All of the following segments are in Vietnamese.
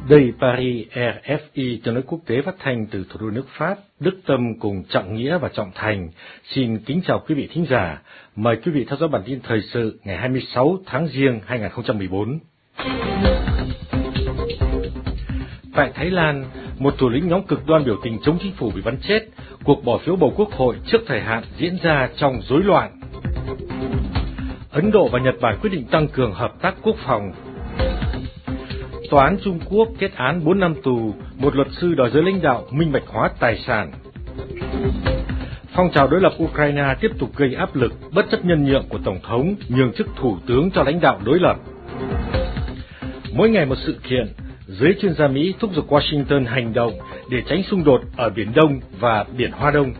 Đây Paris, RFI tiếng nói quốc tế phát thanh từ thủ đô nước Pháp, Đức Tâm cùng Trọng Nghĩa và Trọng Thành. Xin kính chào quý vị thính giả. Mời quý vị theo dõi bản tin thời sự ngày 26 tháng Giêng 2014. Tại Thái Lan, một thủ lĩnh nhóm cực đoan biểu tình chống chính phủ bị bắn chết. Cuộc bỏ phiếu bầu quốc hội trước thời hạn diễn ra trong rối loạn. Ấn Độ và Nhật Bản quyết định tăng cường hợp tác quốc phòng. Tòa án Trung Quốc kết án 4 năm tù, một luật sư đòi giới lãnh đạo minh bạch hóa tài sản. Phong trào đối lập Ukraine tiếp tục gây áp lực bất chấp nhân nhượng của Tổng thống nhường chức thủ tướng cho lãnh đạo đối lập. Mỗi ngày một sự kiện, giới chuyên gia Mỹ thúc giục Washington hành động để tránh xung đột ở Biển Đông và Biển Hoa Đông.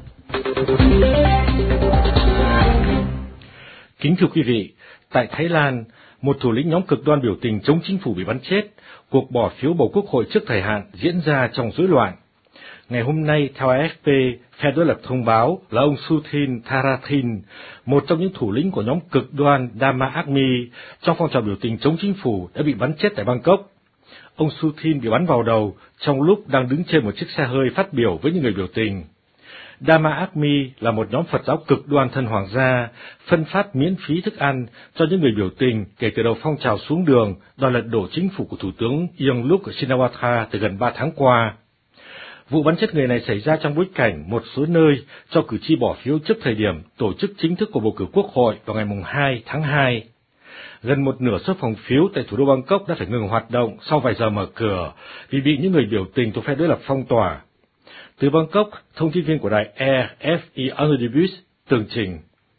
Kính thưa quý vị, tại Thái Lan, một thủ lĩnh nhóm cực đoan biểu tình chống chính phủ bị bắn chết. Cuộc bỏ phiếu bầu quốc hội trước thời hạn diễn ra trong rối loạn. Ngày hôm nay, theo AFP, phe đối lập thông báo là ông Suthin Tharathin, một trong những thủ lĩnh của nhóm cực đoan Dhamma Army trong phong trào biểu tình chống chính phủ đã bị bắn chết tại Bangkok. Ông Suthin bị bắn vào đầu trong lúc đang đứng trên một chiếc xe hơi phát biểu với những người biểu tình. Dhamma Army là một nhóm Phật giáo cực đoan thân hoàng gia, phân phát miễn phí thức ăn cho những người biểu tình kể từ đầu phong trào xuống đường đòi lật đổ chính phủ của Thủ tướng Yingluck Shinawatra từ gần 3 tháng qua. Vụ bắn chết người này xảy ra trong bối cảnh một số nơi cho cử tri bỏ phiếu trước thời điểm tổ chức chính thức cuộc bầu cử quốc hội vào ngày 2 tháng 2. Gần một nửa số phòng phiếu tại thủ đô Bangkok đã phải ngừng hoạt động sau vài giờ mở cửa vì bị những người biểu tình thuộc phe đối lập phong tỏa. Từ Bangkok, thông tin viên của đài RFI Anonymous tường trình.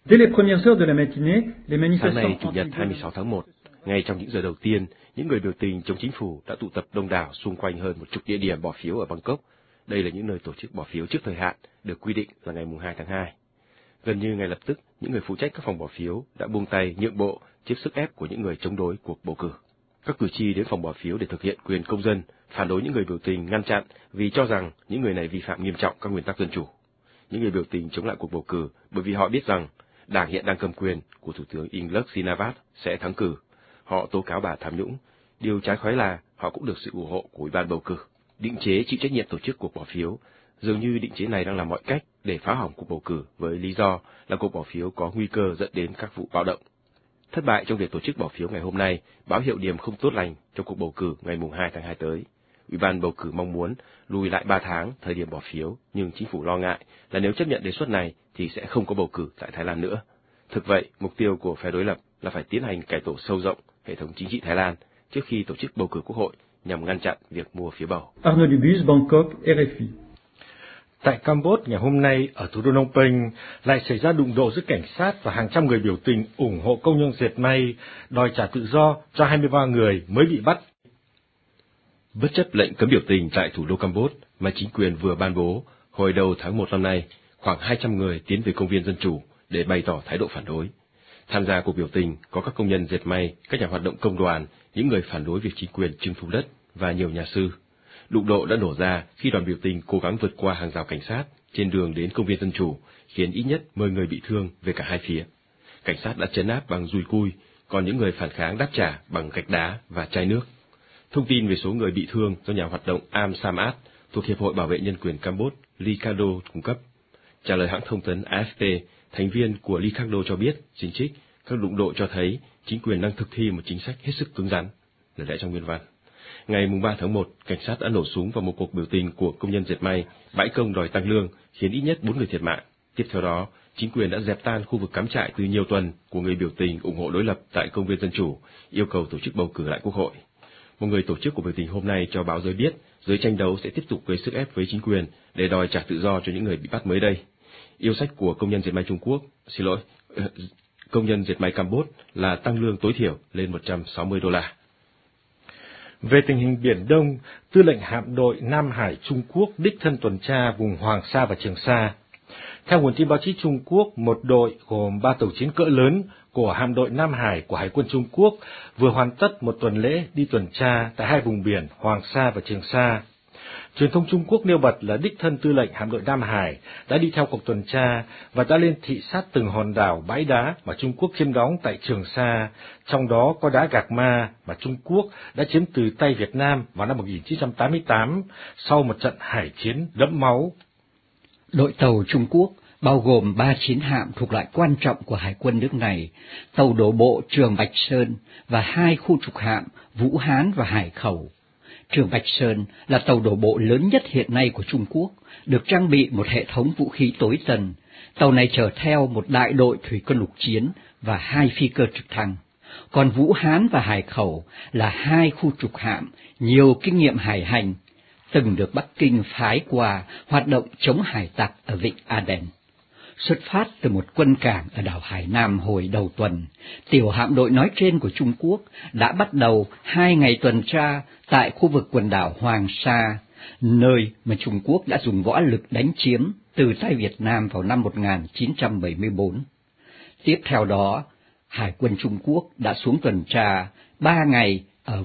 Sáng nay, Chủ nhật 26 tháng 1, ngay trong những giờ đầu tiên, những người biểu tình chống chính phủ đã tụ tập đông đảo xung quanh hơn một chục địa điểm bỏ phiếu ở Bangkok. Đây là những nơi tổ chức bỏ phiếu trước thời hạn, được quy định là ngày 2 tháng 2. Gần như ngay lập tức, những người phụ trách các phòng bỏ phiếu đã buông tay nhượng bộ trước sức ép của những người chống đối cuộc bầu cử. Các cử tri đến phòng bỏ phiếu để thực hiện quyền công dân, phản đối những người biểu tình ngăn chặn vì cho rằng những người này vi phạm nghiêm trọng các nguyên tắc dân chủ. Những người biểu tình chống lại cuộc bầu cử bởi vì họ biết rằng đảng hiện đang cầm quyền của Thủ tướng Yingluck Shinawatra sẽ thắng cử. Họ tố cáo bà tham nhũng. Điều trái khoái là họ cũng được sự ủng hộ của Ủy ban bầu cử. Định chế chịu trách nhiệm tổ chức cuộc bỏ phiếu. Dường như định chế này đang làm mọi cách để phá hỏng cuộc bầu cử với lý do là cuộc bỏ phiếu có nguy cơ dẫn đến các vụ bạo động. Thất bại trong việc tổ chức bỏ phiếu ngày hôm nay báo hiệu điểm không tốt lành trong cuộc bầu cử ngày 2 tháng 2 tới. Ủy ban bầu cử mong muốn lùi lại 3 tháng thời điểm bỏ phiếu, nhưng chính phủ lo ngại là nếu chấp nhận đề xuất này thì sẽ không có bầu cử tại Thái Lan nữa. Thực vậy, mục tiêu của phe đối lập là phải tiến hành cải tổ sâu rộng hệ thống chính trị Thái Lan trước khi tổ chức bầu cử quốc hội nhằm ngăn chặn việc mua phiếu bầu. Arnolibus, Bangkok, RFI. Tại Campuchia ngày hôm nay, ở thủ đô Phnom Penh, lại xảy ra đụng độ giữa cảnh sát và hàng trăm người biểu tình ủng hộ công nhân dệt may, đòi trả tự do cho 23 người mới bị bắt. Bất chấp lệnh cấm biểu tình tại thủ đô Campuchia mà chính quyền vừa ban bố, hồi đầu tháng 1 năm nay, khoảng 200 người tiến về công viên Dân Chủ để bày tỏ thái độ phản đối. Tham gia cuộc biểu tình có các công nhân dệt may, các nhà hoạt động công đoàn, những người phản đối việc chính quyền trưng thu đất và nhiều nhà sư. Đụng độ đã nổ ra khi đoàn biểu tình cố gắng vượt qua hàng rào cảnh sát trên đường đến công viên Dân Chủ, khiến ít nhất 10 người bị thương về cả hai phía. Cảnh sát đã trấn áp bằng dùi cui, còn những người phản kháng đáp trả bằng gạch đá và chai nước. Thông tin về số người bị thương do nhà hoạt động Am Samat thuộc Hiệp hội Bảo vệ Nhân quyền Campuchia, Licardo cung cấp. Trả lời hãng thông tấn AFP, thành viên của Licardo cho biết, xin trích, các đụng độ cho thấy chính quyền đang thực thi một chính sách hết sức cứng rắn. Lời lẽ trong nguyên văn. Ngày 3 tháng 1, cảnh sát đã nổ súng vào một cuộc biểu tình của công nhân dệt may, bãi công đòi tăng lương, khiến ít nhất 4 người thiệt mạng. Tiếp theo đó, chính quyền đã dẹp tan khu vực cắm trại từ nhiều tuần của người biểu tình ủng hộ đối lập tại công viên Dân Chủ, yêu cầu tổ chức bầu cử lại quốc hội. Một người tổ chức của biểu tình hôm nay cho báo giới biết, giới tranh đấu sẽ tiếp tục gây sức ép với chính quyền để đòi trả tự do cho những người bị bắt mới đây. Yêu sách của công nhân dệt may Trung Quốc, công nhân dệt may Campuchia là tăng lương tối thiểu lên $160. Về tình hình Biển Đông, Tư lệnh hạm đội Nam Hải Trung Quốc đích thân tuần tra vùng Hoàng Sa và Trường Sa. Theo nguồn tin báo chí Trung Quốc, một đội gồm 3 tàu chiến cỡ lớn của hạm đội Nam Hải của Hải quân Trung Quốc vừa hoàn tất một tuần lễ đi tuần tra tại hai vùng biển Hoàng Sa và Trường Sa. Truyền thông Trung Quốc nêu bật là đích thân tư lệnh hạm đội Nam Hải đã đi theo cuộc tuần tra và đã lên thị sát từng hòn đảo, bãi đá mà Trung Quốc chiếm đóng tại Trường Sa, trong đó có đá Gạc Ma mà Trung Quốc đã chiếm từ tay Việt Nam vào năm 1988 sau một trận hải chiến đẫm máu. Đội tàu Trung Quốc bao gồm 3 chiến hạm thuộc loại quan trọng của Hải quân nước này, tàu đổ bộ Trường Bạch Sơn và 2 khu trục hạm Vũ Hán và Hải Khẩu. Trường Bạch Sơn là tàu đổ bộ lớn nhất hiện nay của Trung Quốc, được trang bị một hệ thống vũ khí tối tân. Tàu này chở theo một đại đội thủy quân lục chiến và 2 phi cơ trực thăng. Còn Vũ Hán và Hải Khẩu là 2 khu trục hạm, nhiều kinh nghiệm hải hành, từng được Bắc Kinh phái qua hoạt động chống hải tặc ở vịnh Aden. Xuất phát từ một quân cảng ở đảo Hải Nam hồi đầu tuần, tiểu hạm đội nói trên của Trung Quốc đã bắt đầu 2 ngày tuần tra tại khu vực quần đảo Hoàng Sa, nơi mà Trung Quốc đã dùng võ lực đánh chiếm từ tay Việt Nam vào năm 1974. Tiếp theo đó, Hải quân Trung Quốc đã xuống tuần tra 3 ngày ở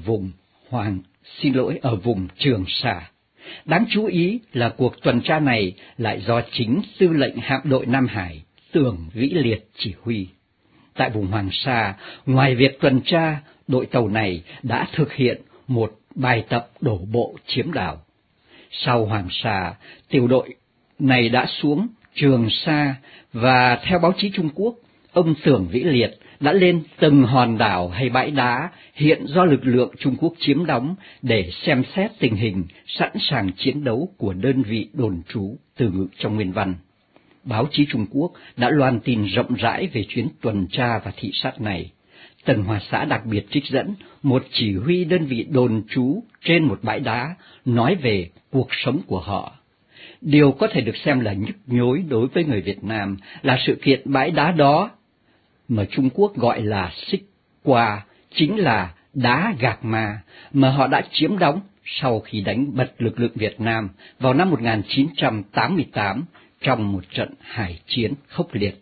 vùng Trường Sa. Đáng chú ý là cuộc tuần tra này lại do chính tư lệnh hạm đội Nam Hải, Tưởng Vĩ Liệt chỉ huy. Tại vùng Hoàng Sa, ngoài việc tuần tra, đội tàu này đã thực hiện một bài tập đổ bộ chiếm đảo. Sau Hoàng Sa, tiểu đội này đã xuống Trường Sa và theo báo chí Trung Quốc, ông Tưởng Vĩ Liệt đã lên từng hòn đảo hay bãi đá hiện do lực lượng Trung Quốc chiếm đóng để xem xét tình hình sẵn sàng chiến đấu của đơn vị đồn trú từ ngữ trong nguyên văn. Báo chí Trung Quốc đã loan tin rộng rãi về chuyến tuần tra và thị sát này. Tân Hoa Xã đặc biệt trích dẫn một chỉ huy đơn vị đồn trú trên một bãi đá nói về cuộc sống của họ. Điều có thể được xem là nhức nhối đối với người Việt Nam là sự kiện bãi đá đó mà Trung Quốc gọi là Xích Qua, chính là đá Gạc Ma mà họ đã chiếm đóng sau khi đánh bật lực lượng Việt Nam vào năm 1988 trong một trận hải chiến khốc liệt.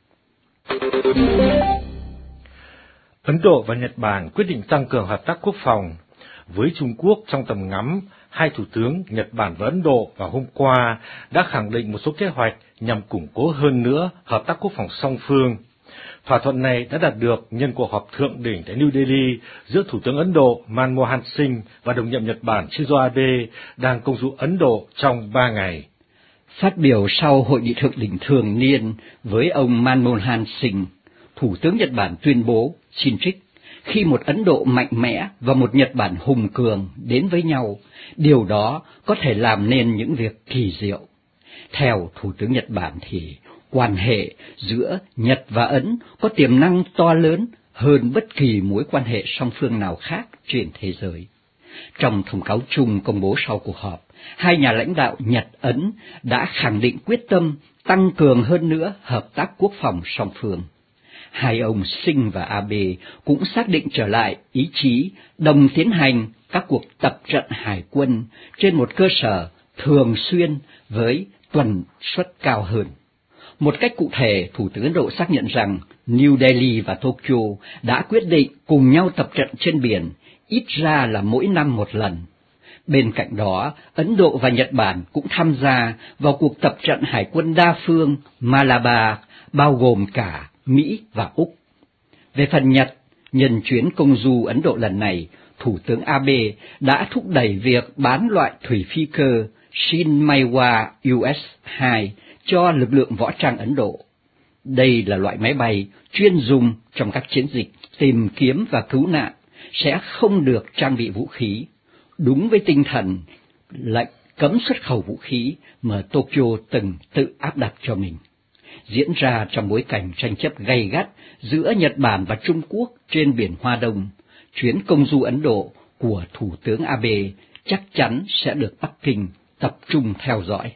Ấn Độ và Nhật Bản quyết định tăng cường hợp tác quốc phòng. Với Trung Quốc trong tầm ngắm, hai thủ tướng Nhật Bản và Ấn Độ vào hôm qua đã khẳng định một số kế hoạch nhằm củng cố hơn nữa hợp tác quốc phòng song phương. Thỏa thuận này đã đạt được nhân cuộc họp thượng đỉnh tại New Delhi giữa Thủ tướng Ấn Độ Manmohan Singh và đồng nhiệm Nhật Bản Shinzo Abe đang công du Ấn Độ trong 3 ngày. Phát biểu sau hội nghị thượng đỉnh thường niên với ông Manmohan Singh, Thủ tướng Nhật Bản tuyên bố, xin trích, khi một Ấn Độ mạnh mẽ và một Nhật Bản hùng cường đến với nhau, điều đó có thể làm nên những việc kỳ diệu. Theo Thủ tướng Nhật Bản thì quan hệ giữa Nhật và Ấn có tiềm năng to lớn hơn bất kỳ mối quan hệ song phương nào khác trên thế giới. Trong thông cáo chung công bố sau cuộc họp, hai nhà lãnh đạo Nhật-Ấn đã khẳng định quyết tâm tăng cường hơn nữa hợp tác quốc phòng song phương. Hai ông Singh và Abe cũng xác định trở lại ý chí đồng tiến hành các cuộc tập trận hải quân trên một cơ sở thường xuyên với tần suất cao hơn. Một cách cụ thể, Thủ tướng Ấn Độ xác nhận rằng New Delhi và Tokyo đã quyết định cùng nhau tập trận trên biển, ít ra là mỗi năm một lần. Bên cạnh đó, Ấn Độ và Nhật Bản cũng tham gia vào cuộc tập trận hải quân đa phương Malabar, bao gồm cả Mỹ và Úc. Về phần Nhật, nhân chuyến công du Ấn Độ lần này, Thủ tướng Abe đã thúc đẩy việc bán loại thủy phi cơ Shinmeiwa US-2 cho lực lượng võ trang Ấn Độ. Đây là loại máy bay chuyên dùng trong các chiến dịch tìm kiếm và cứu nạn, sẽ không được trang bị vũ khí, đúng với tinh thần lệnh cấm xuất khẩu vũ khí mà Tokyo từng tự áp đặt cho mình. Diễn ra trong bối cảnh tranh chấp gay gắt giữa Nhật Bản và Trung Quốc trên biển Hoa Đông, chuyến công du Ấn Độ của Thủ tướng Abe chắc chắn sẽ được Bắc Kinh tập trung theo dõi.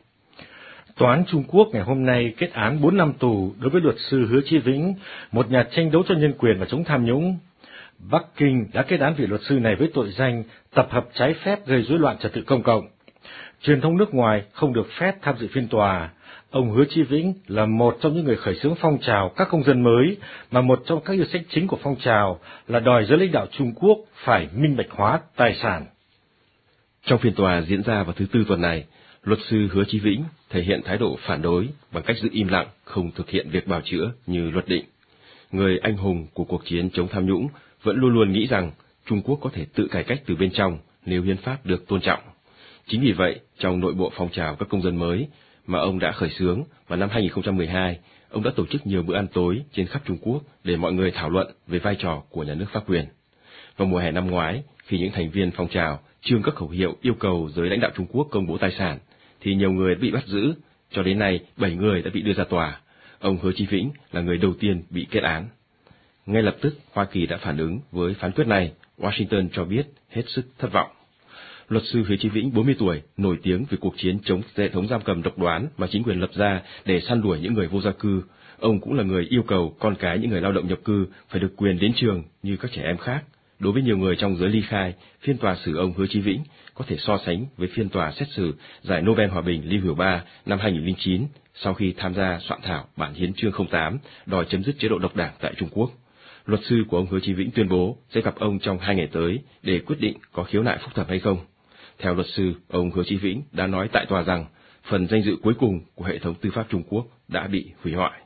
Tòa án Trung Quốc ngày hôm nay kết án 4 năm tù đối với luật sư Hứa Chí Vĩnh, một nhà tranh đấu cho nhân quyền và chống tham nhũng. Bắc Kinh đã kết án vị luật sư này với tội danh tập hợp trái phép gây rối loạn trật tự công cộng. Truyền thông nước ngoài không được phép tham dự phiên tòa. Ông Hứa Chí Vĩnh là một trong những người khởi xướng phong trào các công dân mới, mà một trong các yêu sách chính của phong trào là đòi giới lãnh đạo Trung Quốc phải minh bạch hóa tài sản. Trong phiên tòa diễn ra vào thứ Tư tuần này, luật sư Hứa Chí Vĩnh thể hiện thái độ phản đối bằng cách giữ im lặng, không thực hiện việc bào chữa như luật định. Người anh hùng của cuộc chiến chống tham nhũng vẫn luôn luôn nghĩ rằng Trung Quốc có thể tự cải cách từ bên trong nếu hiến pháp được tôn trọng. Chính vì vậy, trong nội bộ phong trào các công dân mới mà ông đã khởi xướng vào năm 2012, ông đã tổ chức nhiều bữa ăn tối trên khắp Trung Quốc để mọi người thảo luận về vai trò của nhà nước pháp quyền. Vào mùa hè năm ngoái, khi những thành viên phong trào trương các khẩu hiệu yêu cầu giới lãnh đạo Trung Quốc công bố tài sản, thì nhiều người đã bị bắt giữ. Cho đến nay, 7 người đã bị đưa ra tòa. Ông Hứa Chí Vĩnh là người đầu tiên bị kết án. Ngay lập tức, Hoa Kỳ đã phản ứng với phán quyết này. Washington cho biết hết sức thất vọng. Luật sư Hứa Chí Vĩnh, 40 tuổi, nổi tiếng về cuộc chiến chống hệ thống giam cầm độc đoán mà chính quyền lập ra để săn đuổi những người vô gia cư. Ông cũng là người yêu cầu con cái những người lao động nhập cư phải được quyền đến trường như các trẻ em khác. Đối với nhiều người trong giới ly khai, phiên tòa xử ông Hứa Chí Vĩnh có thể so sánh với phiên tòa xét xử giải Nobel Hòa bình Lưu Hiểu Ba năm 2009 sau khi tham gia soạn thảo bản hiến chương 08 đòi chấm dứt chế độ độc đảng tại Trung Quốc. Luật sư của ông Hứa Chí Vĩnh tuyên bố sẽ gặp ông trong 2 ngày tới để quyết định có khiếu nại phúc thẩm hay không. Theo luật sư, ông Hứa Chí Vĩnh đã nói tại tòa rằng phần danh dự cuối cùng của hệ thống tư pháp Trung Quốc đã bị hủy hoại.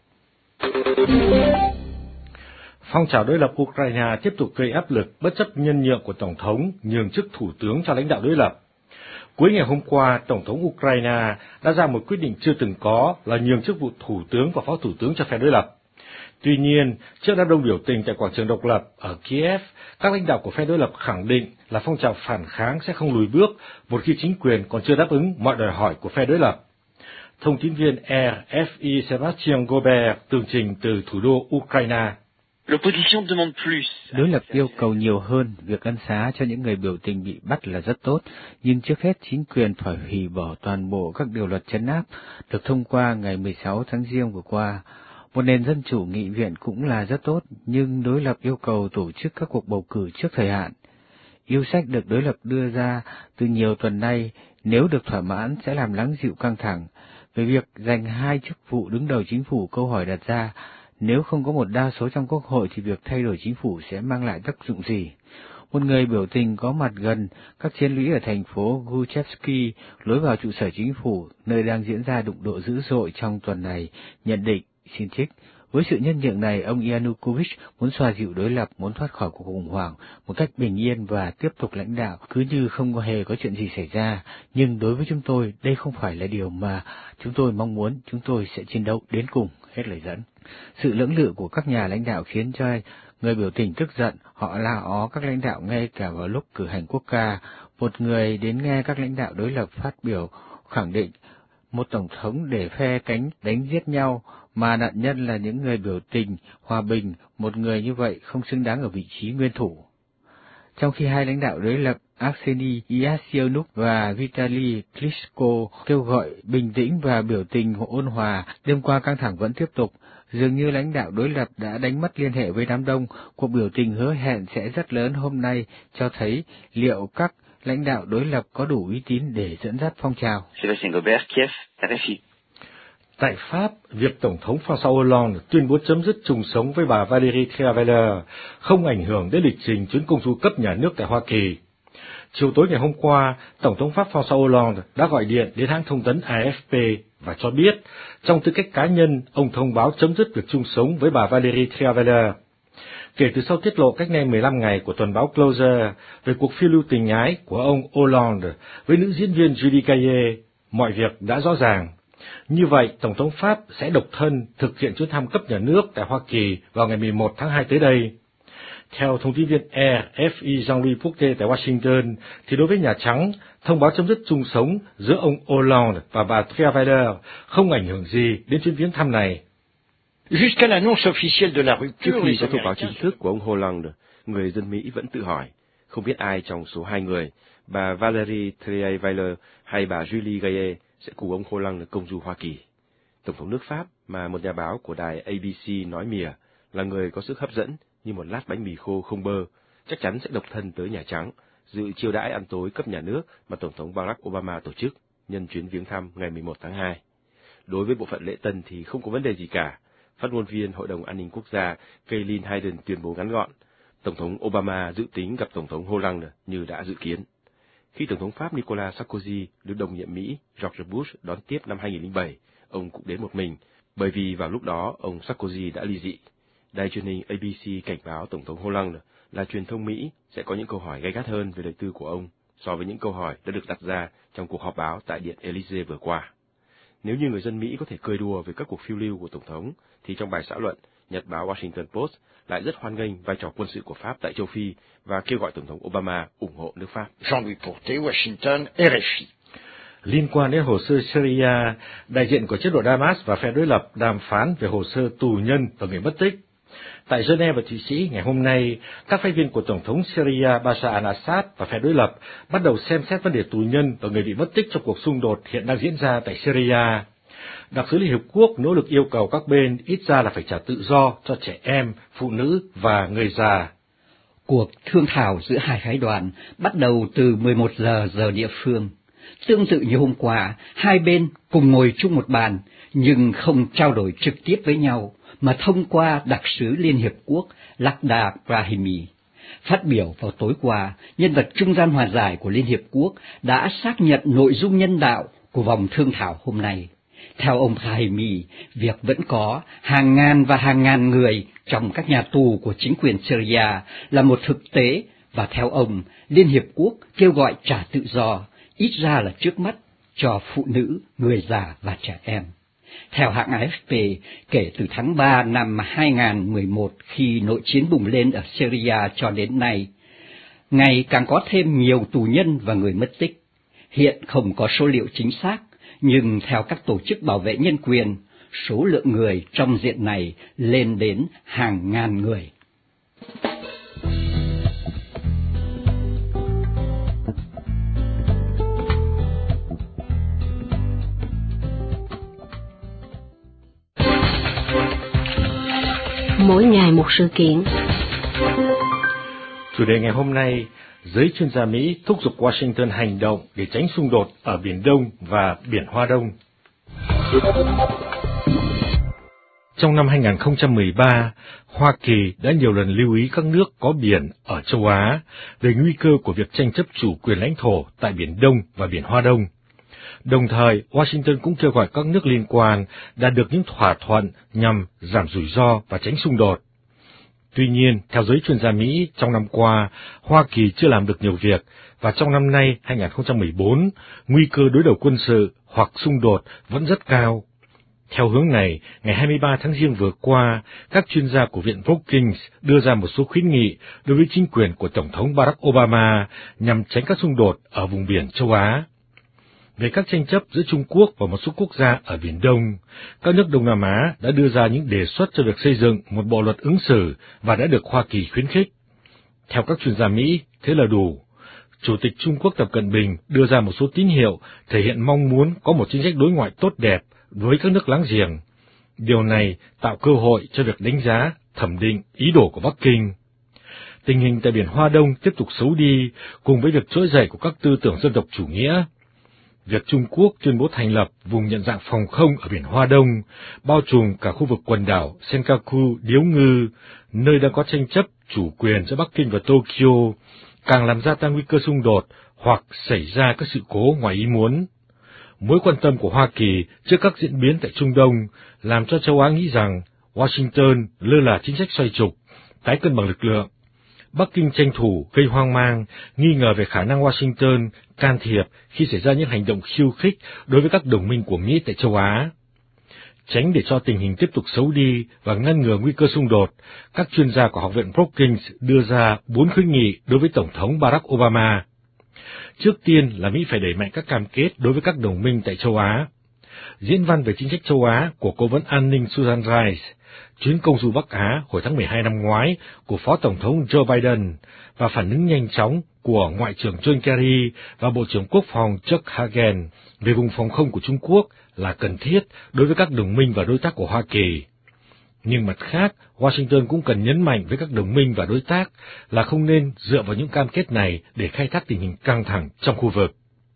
Phong trào đối lập Ukraine tiếp tục gây áp lực bất chấp nhân nhượng của Tổng thống nhường chức Thủ tướng cho lãnh đạo đối lập. Cuối ngày hôm qua, Tổng thống Ukraine đã ra một quyết định chưa từng có là nhường chức vụ Thủ tướng và Phó Thủ tướng cho phe đối lập. Tuy nhiên, trước đám đông biểu tình tại quảng trường độc lập ở Kiev, các lãnh đạo của phe đối lập khẳng định là phong trào phản kháng sẽ không lùi bước một khi chính quyền còn chưa đáp ứng mọi đòi hỏi của phe đối lập. Thông tin viên RFI Sébastien Gobert tường trình từ thủ đô Ukraine. Đối lập yêu cầu nhiều hơn, việc ân xá cho những người biểu tình bị bắt là rất tốt, nhưng trước hết chính quyền phải hủy bỏ toàn bộ các điều luật trấn áp được thông qua ngày 16 tháng Giêng vừa qua. Một nền dân chủ nghị viện cũng là rất tốt, nhưng đối lập yêu cầu tổ chức các cuộc bầu cử trước thời hạn. Yêu sách được đối lập đưa ra từ nhiều tuần nay, nếu được thỏa mãn sẽ làm lắng dịu căng thẳng. Về việc giành 2 chức vụ đứng đầu chính phủ, câu hỏi đặt ra, nếu không có một đa số trong Quốc hội thì việc thay đổi chính phủ sẽ mang lại tác dụng gì? Một người biểu tình có mặt gần các chiến lũy ở thành phố Guchevsky, lối vào trụ sở chính phủ, nơi đang diễn ra đụng độ dữ dội trong tuần này, nhận định, xin trích, với sự nhân nhượng này, ông Yanukovych muốn xoa dịu đối lập, muốn thoát khỏi cuộc khủng hoảng một cách bình yên và tiếp tục lãnh đạo cứ như không hề có chuyện gì xảy ra. Nhưng đối với chúng tôi, đây không phải là điều mà chúng tôi mong muốn, chúng tôi sẽ chiến đấu đến cùng, hết lời dẫn. Sự lưỡng lự của các nhà lãnh đạo khiến cho người biểu tình tức giận, họ la ó các lãnh đạo ngay cả vào lúc cử hành quốc ca. Một người đến nghe các lãnh đạo đối lập phát biểu khẳng định một tổng thống để phe cánh đánh giết nhau, mà nạn nhân là những người biểu tình hòa bình, một người như vậy không xứng đáng ở vị trí nguyên thủ. Trong khi hai lãnh đạo đối lập Arseniy Yatsenyuk và Vitaly Klitschko kêu gọi bình tĩnh và biểu tình ôn hòa, đêm qua căng thẳng vẫn tiếp tục. Dường như lãnh đạo đối lập đã đánh mất liên hệ với đám đông, cuộc biểu tình hứa hẹn sẽ rất lớn hôm nay cho thấy liệu các lãnh đạo đối lập có đủ uy tín để dẫn dắt phong trào. Sébastien Gobert, Kiev, RFI. Tại Pháp, việc Tổng thống François Hollande tuyên bố chấm dứt chung sống với bà Valérie Trierweiler không ảnh hưởng đến lịch trình chuyến công du cấp nhà nước tại Hoa Kỳ. Chiều tối ngày hôm qua, Tổng thống Pháp François Hollande đã gọi điện đến hãng thông tấn AFP và cho biết, trong tư cách cá nhân, ông thông báo chấm dứt việc chung sống với bà Valérie Trierweiler. Kể từ sau tiết lộ cách nay 15 ngày của tuần báo Closer về cuộc phiêu lưu tình ái của ông Hollande với nữ diễn viên Julie Gaillet, mọi việc đã rõ ràng. Như vậy, Tổng thống Pháp sẽ độc thân thực hiện chuyến thăm cấp nhà nước tại Hoa Kỳ vào ngày 11 tháng 2 tới đây. Theo thông tin viên RFI Jean-Louis Pouquet tại Washington, thì đối với Nhà Trắng, thông báo chấm dứt chung sống giữa ông Hollande và bà Trierweiler không ảnh hưởng gì đến chuyến viếng thăm này. Trước khi có thông báo chính thức của ông Hollande, người dân Mỹ vẫn tự hỏi, không biết ai trong số 2 người, bà Valérie Trierweiler hay bà Julie Gaillet, sẽ cùng ông Hollande công du Hoa Kỳ. Tổng thống nước Pháp mà một nhà báo của đài ABC nói mỉa là người có sức hấp dẫn như một lát bánh mì khô không bơ, chắc chắn sẽ độc thân tới Nhà Trắng, dự chiêu đãi ăn tối cấp nhà nước mà Tổng thống Barack Obama tổ chức nhân chuyến viếng thăm ngày 11 tháng 2. Đối với bộ phận lễ tân thì không có vấn đề gì cả. Phát ngôn viên Hội đồng An ninh Quốc gia Kaylin Hayden tuyên bố ngắn gọn, Tổng thống Obama dự tính gặp Tổng thống Hollande như đã dự kiến. Khi Tổng thống Pháp Nicolas Sarkozy được đồng nhiệm Mỹ George Bush đón tiếp năm 2007, ông cũng đến một mình, bởi vì vào lúc đó ông Sarkozy đã ly dị. Đài truyền hình ABC cảnh báo Tổng thống Hollande là truyền thông Mỹ sẽ có những câu hỏi gay gắt hơn về đời tư của ông so với những câu hỏi đã được đặt ra trong cuộc họp báo tại Điện Élysée vừa qua. Nếu như người dân Mỹ có thể cười đùa về các cuộc phiêu lưu của Tổng thống, thì trong bài xã luận, nhật báo Washington Post lại rất hoan nghênh vai trò quân sự của Pháp tại châu Phi và kêu gọi Tổng thống Obama ủng hộ nước Pháp. Jean-Louis Portet, Washington, RFI. Liên quan đến hồ sơ Syria, đại diện của chế độ Damas và phe đối lập đàm phán về hồ sơ tù nhân và người mất tích. Tại Geneva, Thụy Sĩ, ngày hôm nay, các phái viên của Tổng thống Syria Bashar al-Assad và phe đối lập bắt đầu xem xét vấn đề tù nhân và người bị mất tích trong cuộc xung đột hiện đang diễn ra tại Syria. Đặc sứ Liên Hiệp Quốc nỗ lực yêu cầu các bên ít ra là phải trả tự do cho trẻ em, phụ nữ và người già. Cuộc thương thảo giữa hai phái đoàn bắt đầu từ 11 giờ địa phương. Tương tự như hôm qua, hai bên cùng ngồi chung một bàn, nhưng không trao đổi trực tiếp với nhau, mà thông qua đặc sứ Liên Hiệp Quốc Lakhdar Brahimi. Phát biểu vào tối qua, nhân vật trung gian hòa giải của Liên Hiệp Quốc đã xác nhận nội dung nhân đạo của vòng thương thảo hôm nay. Theo ông Brahimi, việc vẫn có hàng ngàn và hàng ngàn người trong các nhà tù của chính quyền Syria là một thực tế, và theo ông, Liên Hiệp Quốc kêu gọi trả tự do, ít ra là trước mắt, cho phụ nữ, người già và trẻ em. Theo hãng AFP, kể từ tháng 3 năm 2011 khi nội chiến bùng lên ở Syria cho đến nay, ngày càng có thêm nhiều tù nhân và người mất tích. Hiện không có số liệu chính xác, nhưng theo các tổ chức bảo vệ nhân quyền, số lượng người trong diện này lên đến hàng ngàn người. Mỗi ngày một sự kiện. Chủ đề ngày hôm nay, giới chuyên gia Mỹ thúc giục Washington hành động để tránh xung đột ở Biển Đông và Biển Hoa Đông. Trong năm 2013, Hoa Kỳ đã nhiều lần lưu ý các nước có biển ở châu Á về nguy cơ của việc tranh chấp chủ quyền lãnh thổ tại Biển Đông và Biển Hoa Đông. Đồng thời, Washington cũng kêu gọi các nước liên quan đạt được những thỏa thuận nhằm giảm rủi ro và tránh xung đột. Tuy nhiên, theo giới chuyên gia Mỹ, trong năm qua, Hoa Kỳ chưa làm được nhiều việc, và trong năm nay, 2014, nguy cơ đối đầu quân sự hoặc xung đột vẫn rất cao. Theo hướng này, ngày 23 tháng Giêng vừa qua, các chuyên gia của Viện Brookings đưa ra một số khuyến nghị đối với chính quyền của Tổng thống Barack Obama nhằm tránh các xung đột ở vùng biển châu Á. Về các tranh chấp giữa Trung Quốc và một số quốc gia ở Biển Đông, các nước Đông Nam Á đã đưa ra những đề xuất cho việc xây dựng một bộ luật ứng xử và đã được Hoa Kỳ khuyến khích. Theo các chuyên gia Mỹ, thế là đủ. Chủ tịch Trung Quốc Tập Cận Bình đưa ra một số tín hiệu thể hiện mong muốn có một chính sách đối ngoại tốt đẹp với các nước láng giềng. Điều này tạo cơ hội cho việc đánh giá, thẩm định ý đồ của Bắc Kinh. Tình hình tại Biển Hoa Đông tiếp tục xấu đi cùng với việc trỗi dậy của các tư tưởng dân tộc chủ nghĩa. Việc Trung Quốc tuyên bố thành lập vùng nhận dạng phòng không ở Biển Hoa Đông, bao trùm cả khu vực quần đảo Senkaku, Điếu Ngư, nơi đang có tranh chấp chủ quyền giữa Bắc Kinh và Tokyo, càng làm gia tăng nguy cơ xung đột hoặc xảy ra các sự cố ngoài ý muốn. Mối quan tâm của Hoa Kỳ trước các diễn biến tại Trung Đông làm cho châu Á nghĩ rằng Washington lơ là chính sách xoay trục, tái cân bằng lực lượng. Bắc Kinh tranh thủ gây hoang mang, nghi ngờ về khả năng Washington can thiệp khi xảy ra những hành động khiêu khích đối với các đồng minh của Mỹ tại châu Á. Tránh để cho tình hình tiếp tục xấu đi và ngăn ngừa nguy cơ xung đột, các chuyên gia của Học viện Brookings đưa ra 4 khuyến nghị đối với Tổng thống Barack Obama. Trước tiên là Mỹ phải đẩy mạnh các cam kết đối với các đồng minh tại châu Á. Diễn văn về chính sách châu Á của Cố vấn An ninh Susan Rice, chuyến công du Bắc Á hồi tháng 12 năm ngoái của Phó Tổng thống Joe Biden và phản ứng nhanh chóng của Ngoại trưởng John Kerry và Bộ trưởng Quốc phòng Chuck Hagen về vùng phòng không của Trung Quốc là cần thiết đối với các đồng minh và đối tác của Hoa Kỳ. Nhưng mặt khác, Washington cũng cần nhấn mạnh với các đồng minh và đối tác là không nên dựa vào những cam kết này để khai thác tình hình căng thẳng trong khu vực.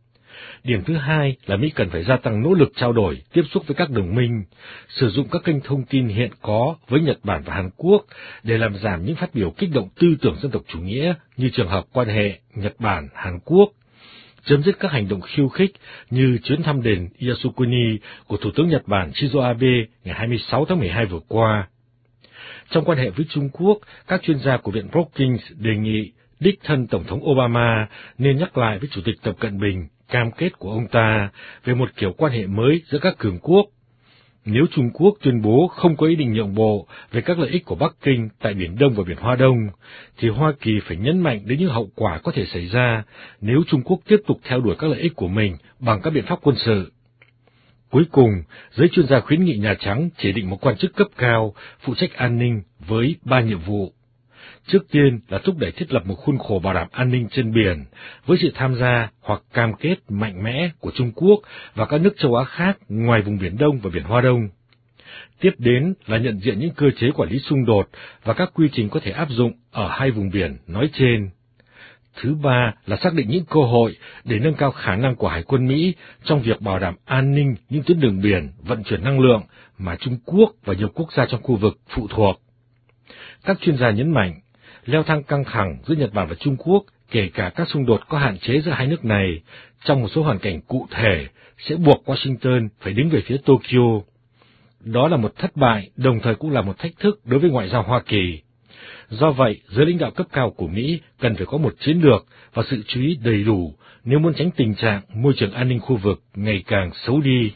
Điểm thứ hai là Mỹ cần phải gia tăng nỗ lực trao đổi, tiếp xúc với các đồng minh, sử dụng các kênh thông tin hiện có với Nhật Bản và Hàn Quốc để làm giảm những phát biểu kích động tư tưởng dân tộc chủ nghĩa như trường hợp quan hệ Nhật Bản-Hàn Quốc. chấm dứt các hành động khiêu khích như chuyến thăm đền Yasukuni của Thủ tướng Nhật Bản Shinzo Abe ngày 26 tháng 12 vừa qua. Trong quan hệ với Trung Quốc, các chuyên gia của Viện Brookings đề nghị đích thân Tổng thống Obama nên nhắc lại với Chủ tịch Tập Cận Bình cam kết của ông ta về một kiểu quan hệ mới giữa các cường quốc. Nếu Trung Quốc tuyên bố không có ý định nhượng bộ về các lợi ích của Bắc Kinh tại Biển Đông và Biển Hoa Đông, thì Hoa Kỳ phải nhấn mạnh đến những hậu quả có thể xảy ra nếu Trung Quốc tiếp tục theo đuổi các lợi ích của mình bằng các biện pháp quân sự. Cuối cùng, giới chuyên gia khuyến nghị Nhà Trắng chỉ định một quan chức cấp cao phụ trách an ninh với 3 nhiệm vụ. Trước tiên là thúc đẩy thiết lập một khuôn khổ bảo đảm an ninh trên biển với sự tham gia hoặc cam kết mạnh mẽ của Trung Quốc và các nước châu Á khác ngoài vùng Biển Đông và Biển Hoa Đông. Tiếp đến là nhận diện những cơ chế quản lý xung đột và các quy trình có thể áp dụng ở hai vùng biển nói trên. Thứ ba là xác định những cơ hội để nâng cao khả năng của Hải quân Mỹ trong việc bảo đảm an ninh những tuyến đường biển, vận chuyển năng lượng mà Trung Quốc và nhiều quốc gia trong khu vực phụ thuộc. Các chuyên gia nhấn mạnh, leo thang căng thẳng giữa Nhật Bản và Trung Quốc, kể cả các xung đột có hạn chế giữa hai nước này, trong một số hoàn cảnh cụ thể, sẽ buộc Washington phải đứng về phía Tokyo. Đó là một thất bại, đồng thời cũng là một thách thức đối với ngoại giao Hoa Kỳ. Do vậy, giới lãnh đạo cấp cao của Mỹ cần phải có một chiến lược và sự chú ý đầy đủ nếu muốn tránh tình trạng môi trường an ninh khu vực ngày càng xấu đi.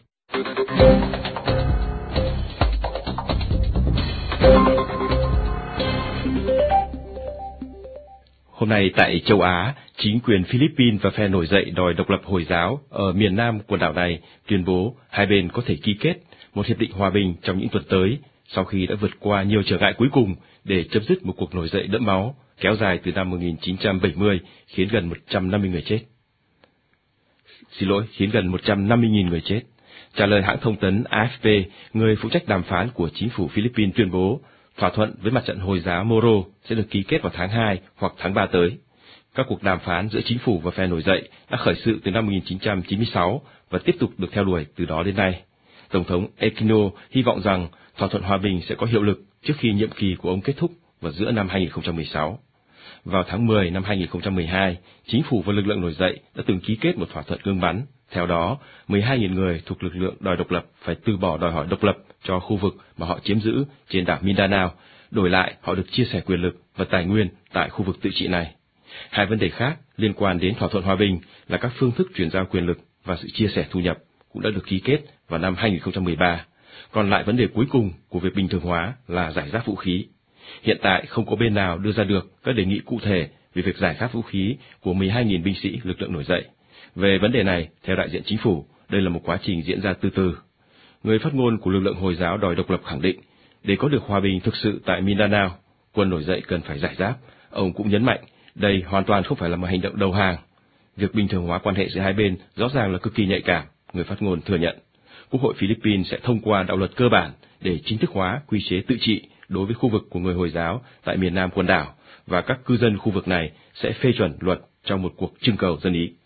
Hôm nay tại châu Á, chính quyền Philippines và phe nổi dậy đòi độc lập Hồi giáo ở miền Nam quần đảo này tuyên bố hai bên có thể ký kết một hiệp định hòa bình trong những tuần tới, sau khi đã vượt qua nhiều trở ngại cuối cùng để chấm dứt một cuộc nổi dậy đẫm máu kéo dài từ năm 1970 khiến gần 150 người chết. Khiến gần 150.000 người chết. Trả lời hãng thông tấn AFP, người phụ trách đàm phán của chính phủ Philippines tuyên bố thỏa thuận với mặt trận Hồi giáo Moro sẽ được ký kết vào tháng 2 hoặc tháng 3 tới. Các cuộc đàm phán giữa chính phủ và phe nổi dậy đã khởi sự từ năm 1996 và tiếp tục được theo đuổi từ đó đến nay. Tổng thống Aquino hy vọng rằng thỏa thuận hòa bình sẽ có hiệu lực trước khi nhiệm kỳ của ông kết thúc vào giữa năm 2016. Vào tháng 10 năm 2012, chính phủ và lực lượng nổi dậy đã từng ký kết một thỏa thuận ngưng bắn. Theo đó, 12.000 người thuộc lực lượng đòi độc lập phải từ bỏ đòi hỏi độc lập cho khu vực mà họ chiếm giữ trên đảo Mindanao. Đổi lại, họ được chia sẻ quyền lực và tài nguyên tại khu vực tự trị này. Hai vấn đề khác liên quan đến thỏa thuận hòa bình là các phương thức chuyển giao quyền lực và sự chia sẻ thu nhập cũng đã được ký kết vào năm 2013. Còn lại vấn đề cuối cùng của việc bình thường hóa là giải giáp vũ khí. Hiện tại không có bên nào đưa ra được các đề nghị cụ thể về việc giải giáp vũ khí của 12.000 binh sĩ lực lượng nổi dậy. Về vấn đề này, theo đại diện chính phủ, đây là một quá trình diễn ra từ từ. Người phát ngôn của lực lượng Hồi giáo đòi độc lập khẳng định, để có được hòa bình thực sự tại Mindanao, quân nổi dậy cần phải giải giáp. Ông cũng nhấn mạnh, đây hoàn toàn không phải là một hành động đầu hàng. Việc bình thường hóa quan hệ giữa hai bên rõ ràng là cực kỳ nhạy cảm, người phát ngôn thừa nhận. Quốc hội Philippines sẽ thông qua đạo luật cơ bản để chính thức hóa quy chế tự trị đối với khu vực của người Hồi giáo tại miền Nam quần đảo, và các cư dân khu vực này sẽ phê chuẩn luật trong một cuộc trưng cầu dân ý.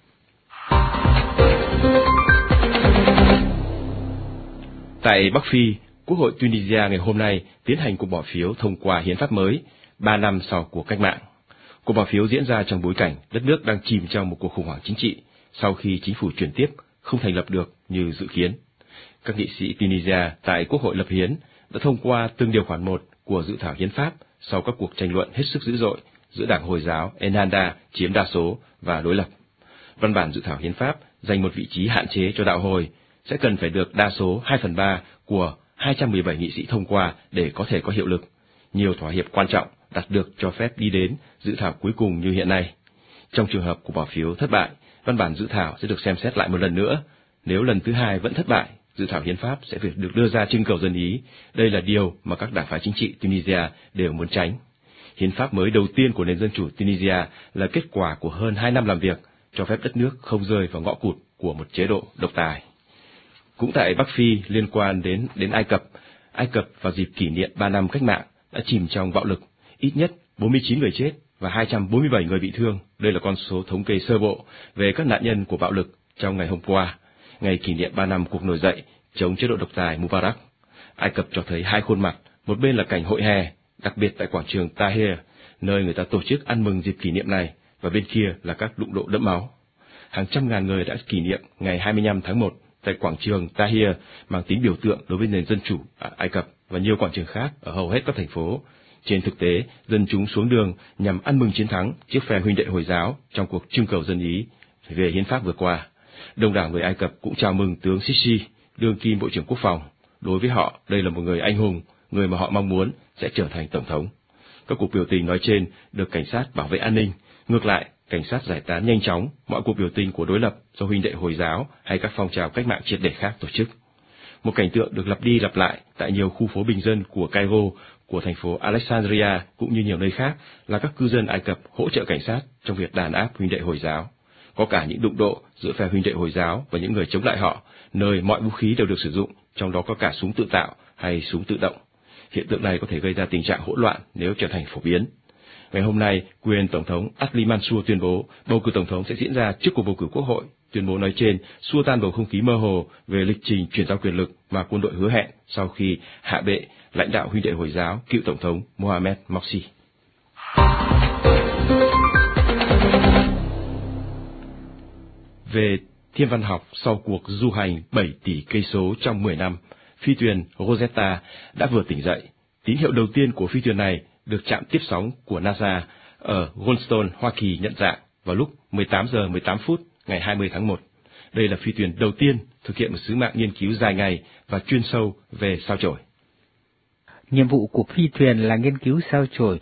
Tại Bắc Phi, Quốc hội Tunisia ngày hôm nay tiến hành cuộc bỏ phiếu thông qua hiến pháp mới 3 năm sau cuộc cách mạng. Cuộc bỏ phiếu diễn ra trong bối cảnh đất nước đang chìm trong một cuộc khủng hoảng chính trị sau khi chính phủ chuyển tiếp không thành lập được như dự kiến. Các nghị sĩ Tunisia tại Quốc hội lập hiến đã thông qua từng điều khoản 1 của dự thảo hiến pháp sau các cuộc tranh luận hết sức dữ dội giữa Đảng Hồi giáo Ennahda chiếm đa số và đối lập. Văn bản dự thảo hiến pháp dành một vị trí hạn chế cho đạo Hồi sẽ cần phải được đa số 2/3 của 217 nghị sĩ thông qua để có thể có hiệu lực. Nhiều thỏa hiệp quan trọng đạt được cho phép đi đến dự thảo cuối cùng như hiện nay. Trong trường hợp của bỏ phiếu thất bại, văn bản dự thảo sẽ được xem xét lại một lần nữa. Nếu lần thứ hai vẫn thất bại, dự thảo hiến pháp sẽ được đưa ra trưng cầu dân ý. Đây là điều mà các đảng phái chính trị Tunisia đều muốn tránh. Hiến pháp mới đầu tiên của nền dân chủ Tunisia là kết quả của hơn 2 năm làm việc, cho phép đất nước không rơi vào ngõ cụt của một chế độ độc tài. Cũng tại Bắc Phi, liên quan đến Ai Cập vào dịp kỷ niệm 3 năm cách mạng đã chìm trong bạo lực, ít nhất 49 người chết và 247 người bị thương. Đây là con số thống kê sơ bộ về các nạn nhân của bạo lực trong ngày hôm qua, ngày kỷ niệm 3 năm cuộc nổi dậy chống chế độ độc tài Mubarak. Ai Cập cho thấy hai khuôn mặt, một bên là cảnh hội hè, đặc biệt tại quảng trường Tahrir, nơi người ta tổ chức ăn mừng dịp kỷ niệm này, và bên kia là các đụng độ đẫm máu. hàng trăm ngàn người đã kỷ niệm ngày 25 tháng 1 tại quảng trường Tahrir mang tính biểu tượng đối với nền dân chủ ở Ai Cập và nhiều quảng trường khác ở hầu hết các thành phố. Trên thực tế, dân chúng xuống đường nhằm ăn mừng chiến thắng chiếc phe huynh đệ Hồi giáo trong cuộc trưng cầu dân Ý về hiến pháp vừa qua. Đông đảo người Ai Cập cũng chào mừng tướng Sisi, đương kim Bộ trưởng Quốc phòng. Đối với họ, đây là một người anh hùng, người mà họ mong muốn sẽ trở thành tổng thống. Các cuộc biểu tình nói trên được cảnh sát bảo vệ an ninh. Ngược lại, cảnh sát giải tán nhanh chóng mọi cuộc biểu tình của đối lập do huynh đệ Hồi giáo hay các phong trào cách mạng triệt để khác tổ chức. Một cảnh tượng được lặp đi lặp lại tại nhiều khu phố bình dân của Cairo, của thành phố Alexandria cũng như nhiều nơi khác là các cư dân Ai Cập hỗ trợ cảnh sát trong việc đàn áp huynh đệ Hồi giáo. Có cả những đụng độ giữa phe huynh đệ Hồi giáo và những người chống lại họ, nơi mọi vũ khí đều được sử dụng, trong đó có cả súng tự tạo hay súng tự động. Hiện tượng này có thể gây ra tình trạng hỗn loạn nếu trở thành phổ biến. Ngày hôm nay, quyền Tổng thống Adli Mansour tuyên bố bầu cử Tổng thống sẽ diễn ra trước cuộc bầu cử Quốc hội. Tuyên bố nói trên xua tan bầu không khí mơ hồ về lịch trình chuyển giao quyền lực mà quân đội hứa hẹn sau khi hạ bệ lãnh đạo huynh đệ Hồi giáo cựu Tổng thống Mohamed Morsi. Về thiên văn học, sau cuộc du hành 7 tỷ cây số trong 10 năm, phi thuyền Rosetta đã vừa tỉnh dậy. Tín hiệu đầu tiên của phi thuyền này được trạm tiếp sóng của NASA ở Goldstone, Hoa Kỳ nhận dạng vào lúc 18 giờ 18 phút ngày 20 tháng 1. Đây là phi thuyền đầu tiên thực hiện một sứ mạng nghiên cứu dài ngày và chuyên sâu về sao chổi. Nhiệm vụ của phi thuyền là nghiên cứu sao chổi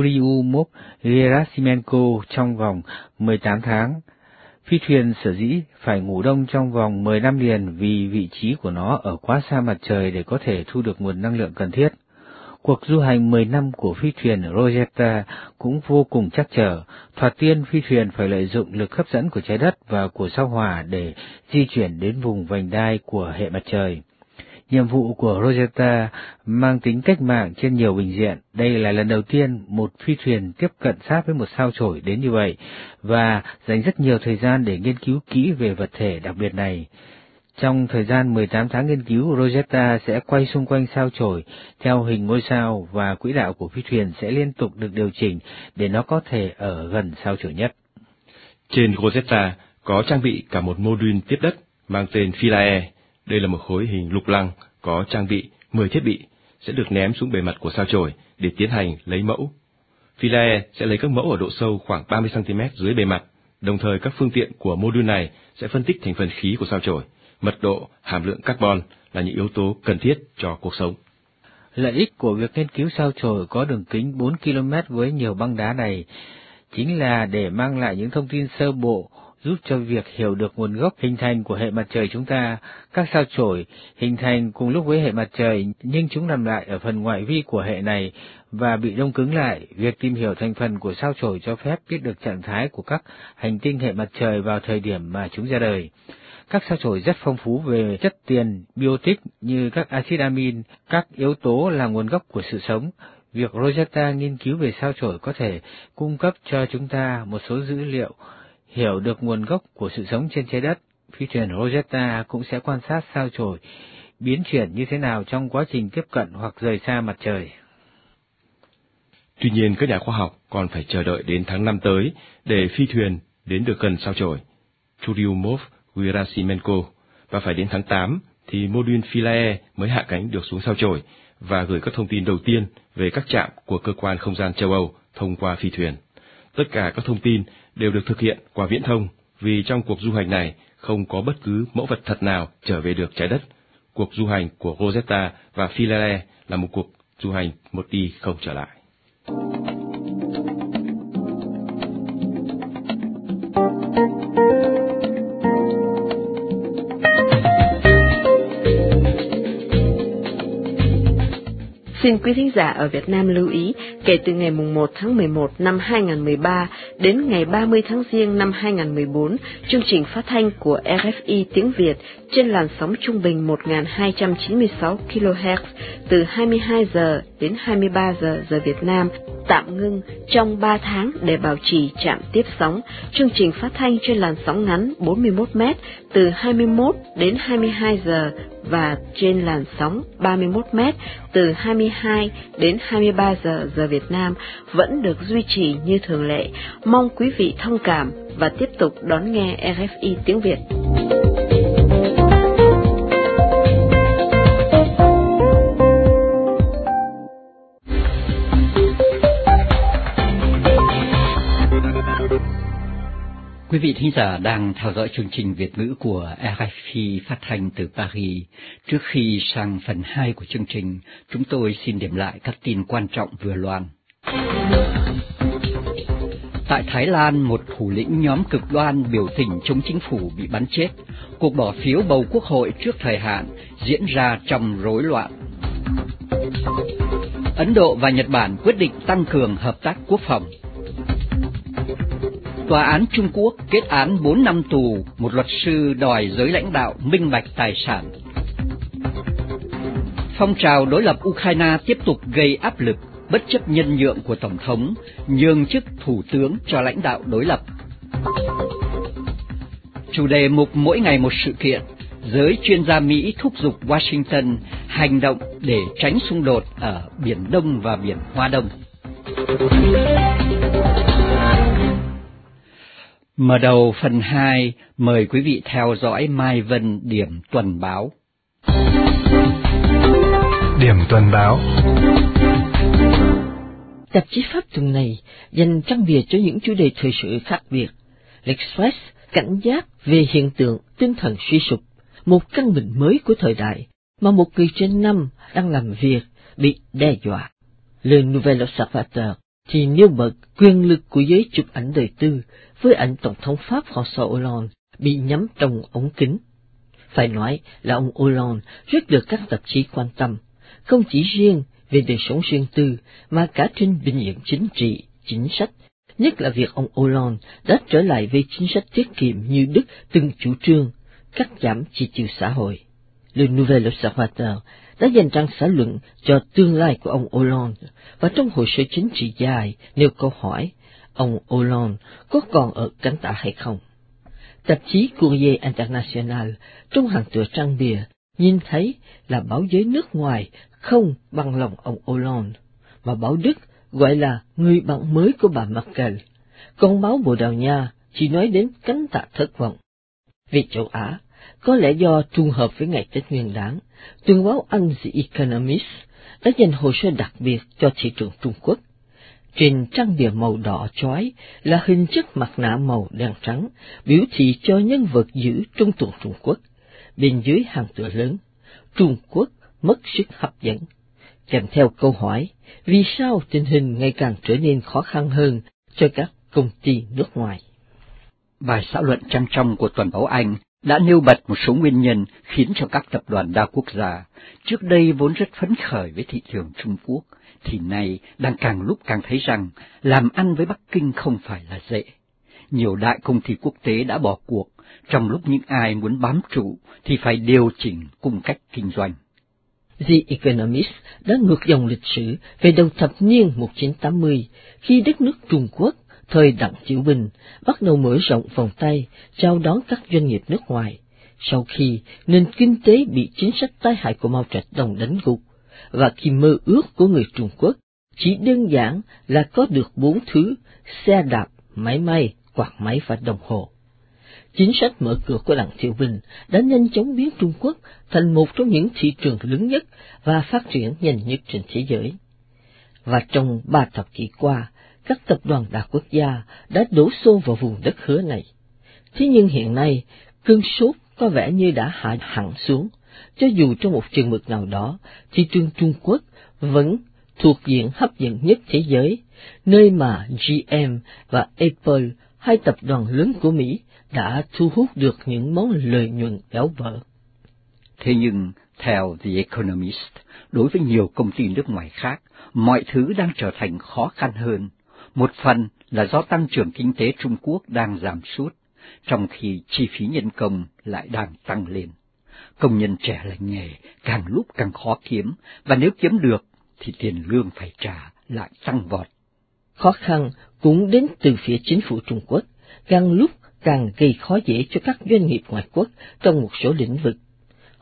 Churyumov-Gerasimenko trong vòng 18 tháng. Phi thuyền sở dĩ phải ngủ đông trong vòng 10 năm liền vì vị trí của nó ở quá xa mặt trời để có thể thu được nguồn năng lượng cần thiết. Cuộc du hành 10 năm của phi thuyền Rosetta cũng vô cùng trắc trở. Thoạt tiên, phi thuyền phải lợi dụng lực hấp dẫn của trái đất và của sao Hỏa để di chuyển đến vùng vành đai của hệ mặt trời. Nhiệm vụ của Rosetta mang tính cách mạng trên nhiều bình diện. Đây là lần đầu tiên một phi thuyền tiếp cận sát với một sao chổi đến như vậy, và dành rất nhiều thời gian để nghiên cứu kỹ về vật thể đặc biệt này. Trong thời gian 18 tháng nghiên cứu, Rosetta sẽ quay xung quanh sao chổi theo hình ngôi sao và quỹ đạo của phi thuyền sẽ liên tục được điều chỉnh để nó có thể ở gần sao chổi nhất. Trên Rosetta có trang bị cả một mô đun tiếp đất mang tên Philae. Đây là một khối hình lục lăng có trang bị 10 thiết bị sẽ được ném xuống bề mặt của sao chổi để tiến hành lấy mẫu. Philae sẽ lấy các mẫu ở độ sâu khoảng 30 cm dưới bề mặt. Đồng thời các phương tiện của mô đun này sẽ phân tích thành phần khí của sao chổi. Mật độ, hàm lượng carbon là những yếu tố cần thiết cho cuộc sống. Lợi ích của việc nghiên cứu sao chổi có đường kính 4 km với nhiều băng đá này chính là để mang lại những thông tin sơ bộ giúp cho việc hiểu được nguồn gốc hình thành của hệ mặt trời chúng ta. Các sao chổi hình thành cùng lúc với hệ mặt trời nhưng chúng nằm lại ở phần ngoại vi của hệ này và bị đông cứng lại. Việc tìm hiểu thành phần của sao chổi cho phép biết được trạng thái của các hành tinh hệ mặt trời vào thời điểm mà chúng ra đời. Các sao chổi rất phong phú về chất tiền biotic như các axit amin, các yếu tố là nguồn gốc của sự sống. Việc Rosetta nghiên cứu về sao chổi có thể cung cấp cho chúng ta một số dữ liệu hiểu được nguồn gốc của sự sống trên trái đất. Phi thuyền Rosetta cũng sẽ quan sát sao chổi biến chuyển như thế nào trong quá trình tiếp cận hoặc rời xa mặt trời. Tuy nhiên, các nhà khoa học còn phải chờ đợi đến tháng 5 tới để phi thuyền đến được gần sao chổi Churyumov-Gerasimenko, và phải đến tháng 8 thì mô đun Philae mới hạ cánh được xuống sao chổi và gửi các thông tin đầu tiên về các trạm của cơ quan không gian châu Âu thông qua phi thuyền. Tất cả các thông tin đều được thực hiện qua viễn thông, vì trong cuộc du hành này không có bất cứ mẫu vật thật nào trở về được trái đất. Cuộc du hành của Rosetta và Philae là một cuộc du hành một đi không trở lại. Xin quý thính giả ở Việt Nam lưu ý, kể từ ngày 1 tháng 11 năm 2013 đến ngày 30 tháng Giêng năm 2014, chương trình phát thanh của RFI tiếng Việt trên làn sóng trung bình 1296 kHz từ 22 giờ đến 23 giờ giờ Việt Nam tạm ngưng trong 3 tháng để bảo trì trạm tiếp sóng. Chương trình phát thanh trên làn sóng ngắn 41 m từ 21 đến 22 giờ và trên làn sóng 31 mét từ 22 đến 23 giờ Việt Nam vẫn được duy trì như thường lệ. Mong quý vị thông cảm và tiếp tục đón nghe RFI tiếng Việt. Quý vị thính giả đang theo dõi chương trình Việt ngữ của RFI phát thanh từ Paris. Trước khi sang phần 2 của chương trình, chúng tôi xin điểm lại các tin quan trọng vừa loan. Tại Thái Lan, một thủ lĩnh nhóm cực đoan biểu tình chống chính phủ bị bắn chết. Cuộc bỏ phiếu bầu quốc hội trước thời hạn diễn ra trong rối loạn. Ấn Độ và Nhật Bản quyết định tăng cường hợp tác quốc phòng. Tòa án Trung Quốc kết án 4 năm tù một luật sư đòi giới lãnh đạo minh bạch tài sản. Phong trào đối lập Ukraine tiếp tục gây áp lực bất chấp nhân nhượng của Tổng thống, nhường chức thủ tướng cho lãnh đạo đối lập. Chủ đề mục mỗi ngày một sự kiện, giới chuyên gia Mỹ thúc giục Washington hành động để tránh xung đột ở Biển Đông và Biển Hoa Đông. Mở đầu phần 2, mời quý vị theo dõi Mai Vân điểm tuần báo. Điểm tuần báo. Tạp chí Pháp tuần này dành trang bìa cho những chủ đề thời sự khác biệt. L'Express cảnh giác về hiện tượng tinh thần suy sụp, một căn bệnh mới của thời đại mà một người trên 5 đang làm việc bị đe dọa. Le Nouvel Observateur thì nêu bật quyền lực của giới chụp ảnh đời tư với ảnh Tổng thống Pháp François Hollande bị nhắm trong ống kính. Phải nói là ông Hollande rất được các tạp chí quan tâm, không chỉ riêng về đời sống riêng tư mà cả trên bình diện chính trị, chính sách, nhất là việc ông Hollande đã trở lại với chính sách tiết kiệm như Đức từng chủ trương, cắt giảm chi tiêu xã hội. Le Nouvel Observateur đã dành trang xã luận cho tương lai của ông Hollande và trong hồ sơ chính trị dài nêu câu hỏi, ông Hollande có còn ở cánh tả hay không? Tạp chí Courrier International trong hàng tựa trang bìa nhìn thấy là báo giới nước ngoài không bằng lòng ông Hollande, mà báo Đức gọi là người bạn mới của bà Merkel, còn báo Bồ Đào Nha chỉ nói đến cánh tả thất vọng. Về châu Á, có lẽ do trùng hợp với ngày Tết Nguyên đán, tuần báo Anh The Economist đã dành hồ sơ đặc biệt cho thị trường Trung Quốc. Trên trang bìa màu đỏ chói là hình chiếc mặt nạ màu đen trắng, biểu thị cho nhân vật dữ trong tuần Trung Quốc. Bên dưới hàng tựa lớn, Trung Quốc mất sức hấp dẫn. Kèm theo câu hỏi, vì sao tình hình ngày càng trở nên khó khăn hơn cho các công ty nước ngoài? Bài xã luận trang trong của tuần báo Anh đã nêu bật một số nguyên nhân khiến cho các tập đoàn đa quốc gia, trước đây vốn rất phấn khởi với thị trường Trung Quốc, thì nay đang càng lúc càng thấy rằng làm ăn với Bắc Kinh không phải là dễ. Nhiều đại công ty quốc tế đã bỏ cuộc, trong lúc những ai muốn bám trụ thì phải điều chỉnh cung cách kinh doanh. The Economist đã ngược dòng lịch sử về đầu thập niên 1980, khi đất nước Trung Quốc, thời Đặng Tiểu Bình, bắt đầu mở rộng vòng tay, chào đón các doanh nghiệp nước ngoài, sau khi nền kinh tế bị chính sách tai hại của Mao Trạch Đông đánh gục, và khi mơ ước của người Trung Quốc chỉ đơn giản là có được 4 thứ: xe đạp, máy may, quạt máy và đồng hồ. Chính sách mở cửa của Đặng Tiểu Bình đã nhanh chóng biến Trung Quốc thành một trong những thị trường lớn nhất và phát triển nhanh nhất trên thế giới. Và trong 3 thập kỷ qua, các tập đoàn đa quốc gia đã đổ xô vào vùng đất hứa này. Thế nhưng hiện nay, cơn sốt có vẻ như đã hạ hẳn xuống, cho dù trong một chừng mực nào đó, thị trường Trung Quốc vẫn thuộc diện hấp dẫn nhất thế giới, nơi mà GM và Apple, hai tập đoàn lớn của Mỹ, đã thu hút được những món lợi nhuận béo bở. Thế nhưng, theo The Economist, đối với nhiều công ty nước ngoài khác, mọi thứ đang trở thành khó khăn hơn. Một phần là do tăng trưởng kinh tế Trung Quốc đang giảm sút, trong khi chi phí nhân công lại đang tăng lên. Công nhân trẻ lành nghề càng lúc càng khó kiếm, và nếu kiếm được thì tiền lương phải trả lại tăng vọt. Khó khăn cũng đến từ phía chính phủ Trung Quốc, càng lúc càng gây khó dễ cho các doanh nghiệp ngoại quốc trong một số lĩnh vực.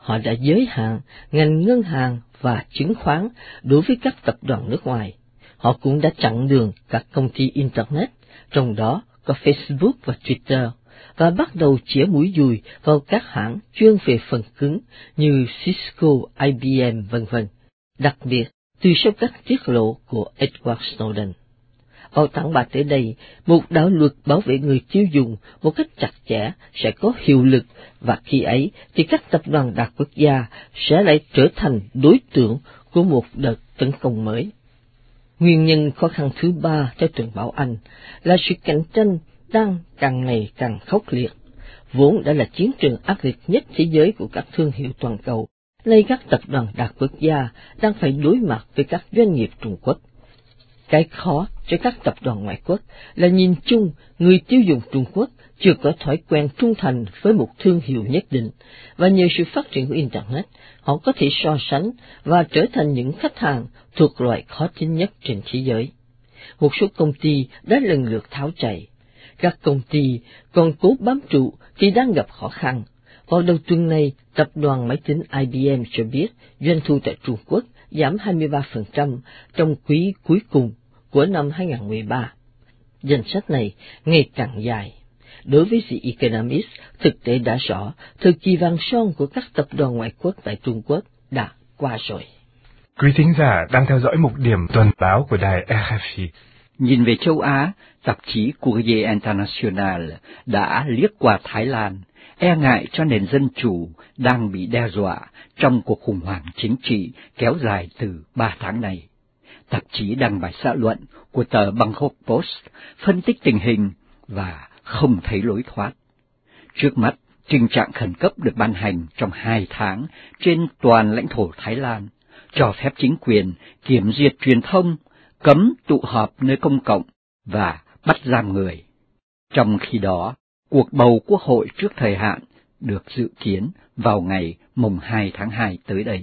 họ đã giới hạn ngành ngân hàng và chứng khoán đối với các tập đoàn nước ngoài. Họ cũng đã chặn đường các công ty Internet, trong đó có Facebook và Twitter, và bắt đầu chĩa mũi dùi vào các hãng chuyên về phần cứng như Cisco, IBM, v.v. Đặc biệt, từ sau các tiết lộ của Edward Snowden. Vào tháng 3 tới đây, một đạo luật bảo vệ người tiêu dùng một cách chặt chẽ sẽ có hiệu lực, và khi ấy thì các tập đoàn đa quốc gia sẽ lại trở thành đối tượng của một đợt tấn công mới. Nguyên nhân khó khăn thứ ba theo tờ báo Anh là sự cạnh tranh đang càng ngày càng khốc liệt. Vốn đã là chiến trường ác liệt nhất thế giới của các thương hiệu toàn cầu, nay các tập đoàn đa quốc gia đang phải đối mặt với các doanh nghiệp Trung Quốc. Cái khó cho các tập đoàn ngoại quốc là nhìn chung người tiêu dùng Trung Quốc chưa có thói quen trung thành với một thương hiệu nhất định, và nhờ sự phát triển của Internet, họ có thể so sánh và trở thành những khách hàng thuộc loại khó tính nhất trên thế giới. Một số công ty đã lần lượt tháo chạy. Các công ty còn cố bám trụ thì đang gặp khó khăn. Vào đầu tuần này, tập đoàn máy tính IBM cho biết doanh thu tại Trung Quốc giảm 23% trong quý cuối cùng của năm 2013. Danh sách này ngày càng dài. Đối với The Economist, thực tế đã rõ thời kỳ vàng son của các tập đoàn ngoại quốc tại Trung Quốc đã qua rồi. Quý thính giả đang theo dõi mục điểm tuần báo của đài RFI. Nhìn về châu Á, tạp chí Courrier International đã liếc qua Thái Lan, e ngại cho nền dân chủ đang bị đe dọa trong cuộc khủng hoảng chính trị kéo dài từ 3 tháng nay. Tạp chí đăng bài xã luận của tờ Bangkok Post phân tích tình hình và không thấy lối thoát. Trước mắt, tình trạng khẩn cấp được ban hành trong 2 tháng trên toàn lãnh thổ Thái Lan, cho phép chính quyền kiểm duyệt truyền thông, cấm tụ họp nơi công cộng và bắt giam người. Trong khi đó, cuộc bầu quốc hội trước thời hạn được dự kiến vào ngày mùng 2 tháng 2 tới đây.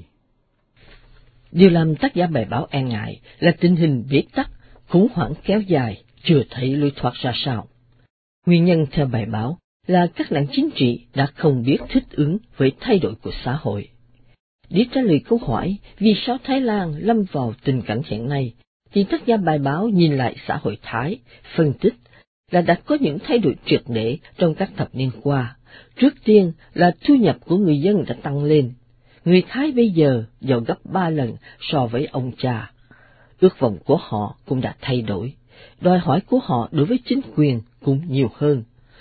Điều làm tác giả bài báo e ngại là tình hình bế tắc, khủng hoảng kéo dài, chưa thấy lối thoát ra sao. Nguyên nhân theo bài báo là các đảng chính trị đã không biết thích ứng với thay đổi của xã hội. Để trả lời câu hỏi vì sao Thái Lan lâm vào tình cảnh hiện nay, thì tác giả bài báo nhìn lại xã hội Thái, phân tích là đã có những thay đổi triệt để trong các thập niên qua. Trước tiên là thu nhập của người dân đã tăng lên. Người Thái bây giờ giàu gấp 3 lần so với ông cha. Ước vọng của họ cũng đã thay đổi. Đòi hỏi của họ đối với chính quyền cũng nhiều hơn.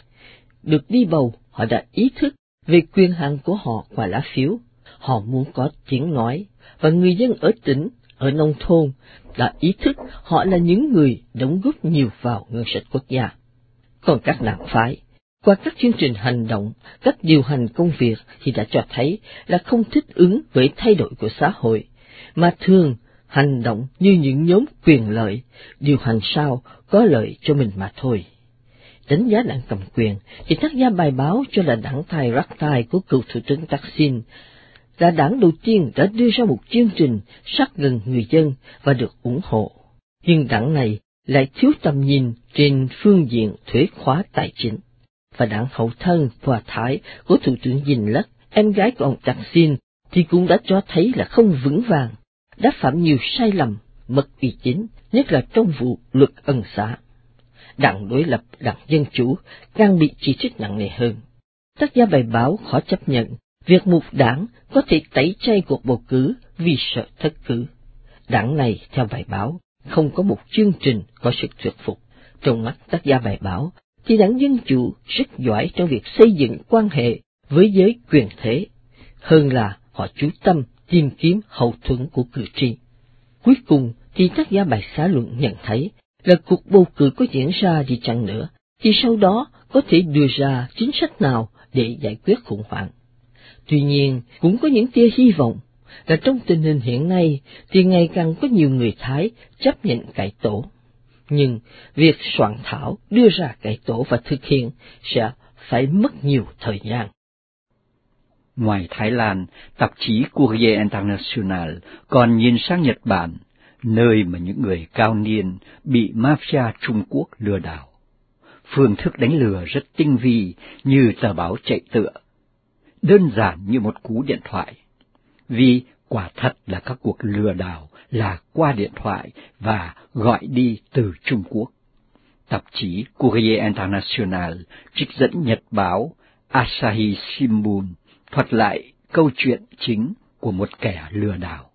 Được đi bầu, họ đã ý thức về quyền hạn của họ qua lá phiếu. Họ muốn có tiếng nói, và người dân ở tỉnh, ở nông thôn đã ý thức họ là những người đóng góp nhiều vào ngân sách quốc gia. Còn các đảng phái, qua các chương trình hành động, cách điều hành công việc thì đã cho thấy là không thích ứng với thay đổi của xã hội, mà thường hành động như những nhóm quyền lợi, điều hành sao có lợi cho mình mà thôi. Đánh giá đảng cầm quyền thì tác giả bài báo cho là đảng Thai Rak Thai của cựu thủ tướng Thaksin là đảng đầu tiên đã đưa ra một chương trình sát gần người dân và được ủng hộ. Nhưng đảng này lại thiếu tầm nhìn trên phương diện thuế khóa tài chính. Và đảng hậu thân Phòa Thái của thủ tướng Yingluck, em gái của ông Thaksin, thì cũng đã cho thấy là không vững vàng, đã phạm nhiều sai lầm, mất uy tín, nhất là trong vụ luật ân xá. Đảng đối lập, đảng Dân Chủ càng bị chỉ trích nặng nề hơn. Tác giả bài báo khó chấp nhận việc một đảng có thể tẩy chay cuộc bầu cử vì sợ thất cử. Đảng này, theo bài báo, không có một chương trình có sức thuyết phục. Trong mắt tác giả bài báo, thì đảng Dân Chủ rất giỏi trong việc xây dựng quan hệ với giới quyền thế, hơn là họ chú tâm tìm kiếm hậu thuẫn của cử tri. Cuối cùng thì tác giả bài xã luận nhận thấy là cuộc bầu cử có diễn ra đi chăng nữa, thì sau đó có thể đưa ra chính sách nào để giải quyết khủng hoảng. Tuy nhiên, cũng có những tia hy vọng là trong tình hình hiện nay thì ngày càng có nhiều người Thái chấp nhận cải tổ. Nhưng việc soạn thảo, đưa ra cải tổ và thực hiện sẽ phải mất nhiều thời gian. Ngoài Thái Lan, tạp chí Courrier International còn nhìn sang Nhật Bản, nơi mà những người cao niên bị mafia Trung Quốc lừa đảo. Phương thức đánh lừa rất tinh vi như tờ báo chạy tựa. đơn giản như một cú điện thoại, vì quả thật là các cuộc lừa đảo là qua điện thoại và gọi đi từ Trung Quốc. Tạp chí Courrier International trích dẫn nhật báo Asahi Shimbun thuật lại câu chuyện chính của một kẻ lừa đảo.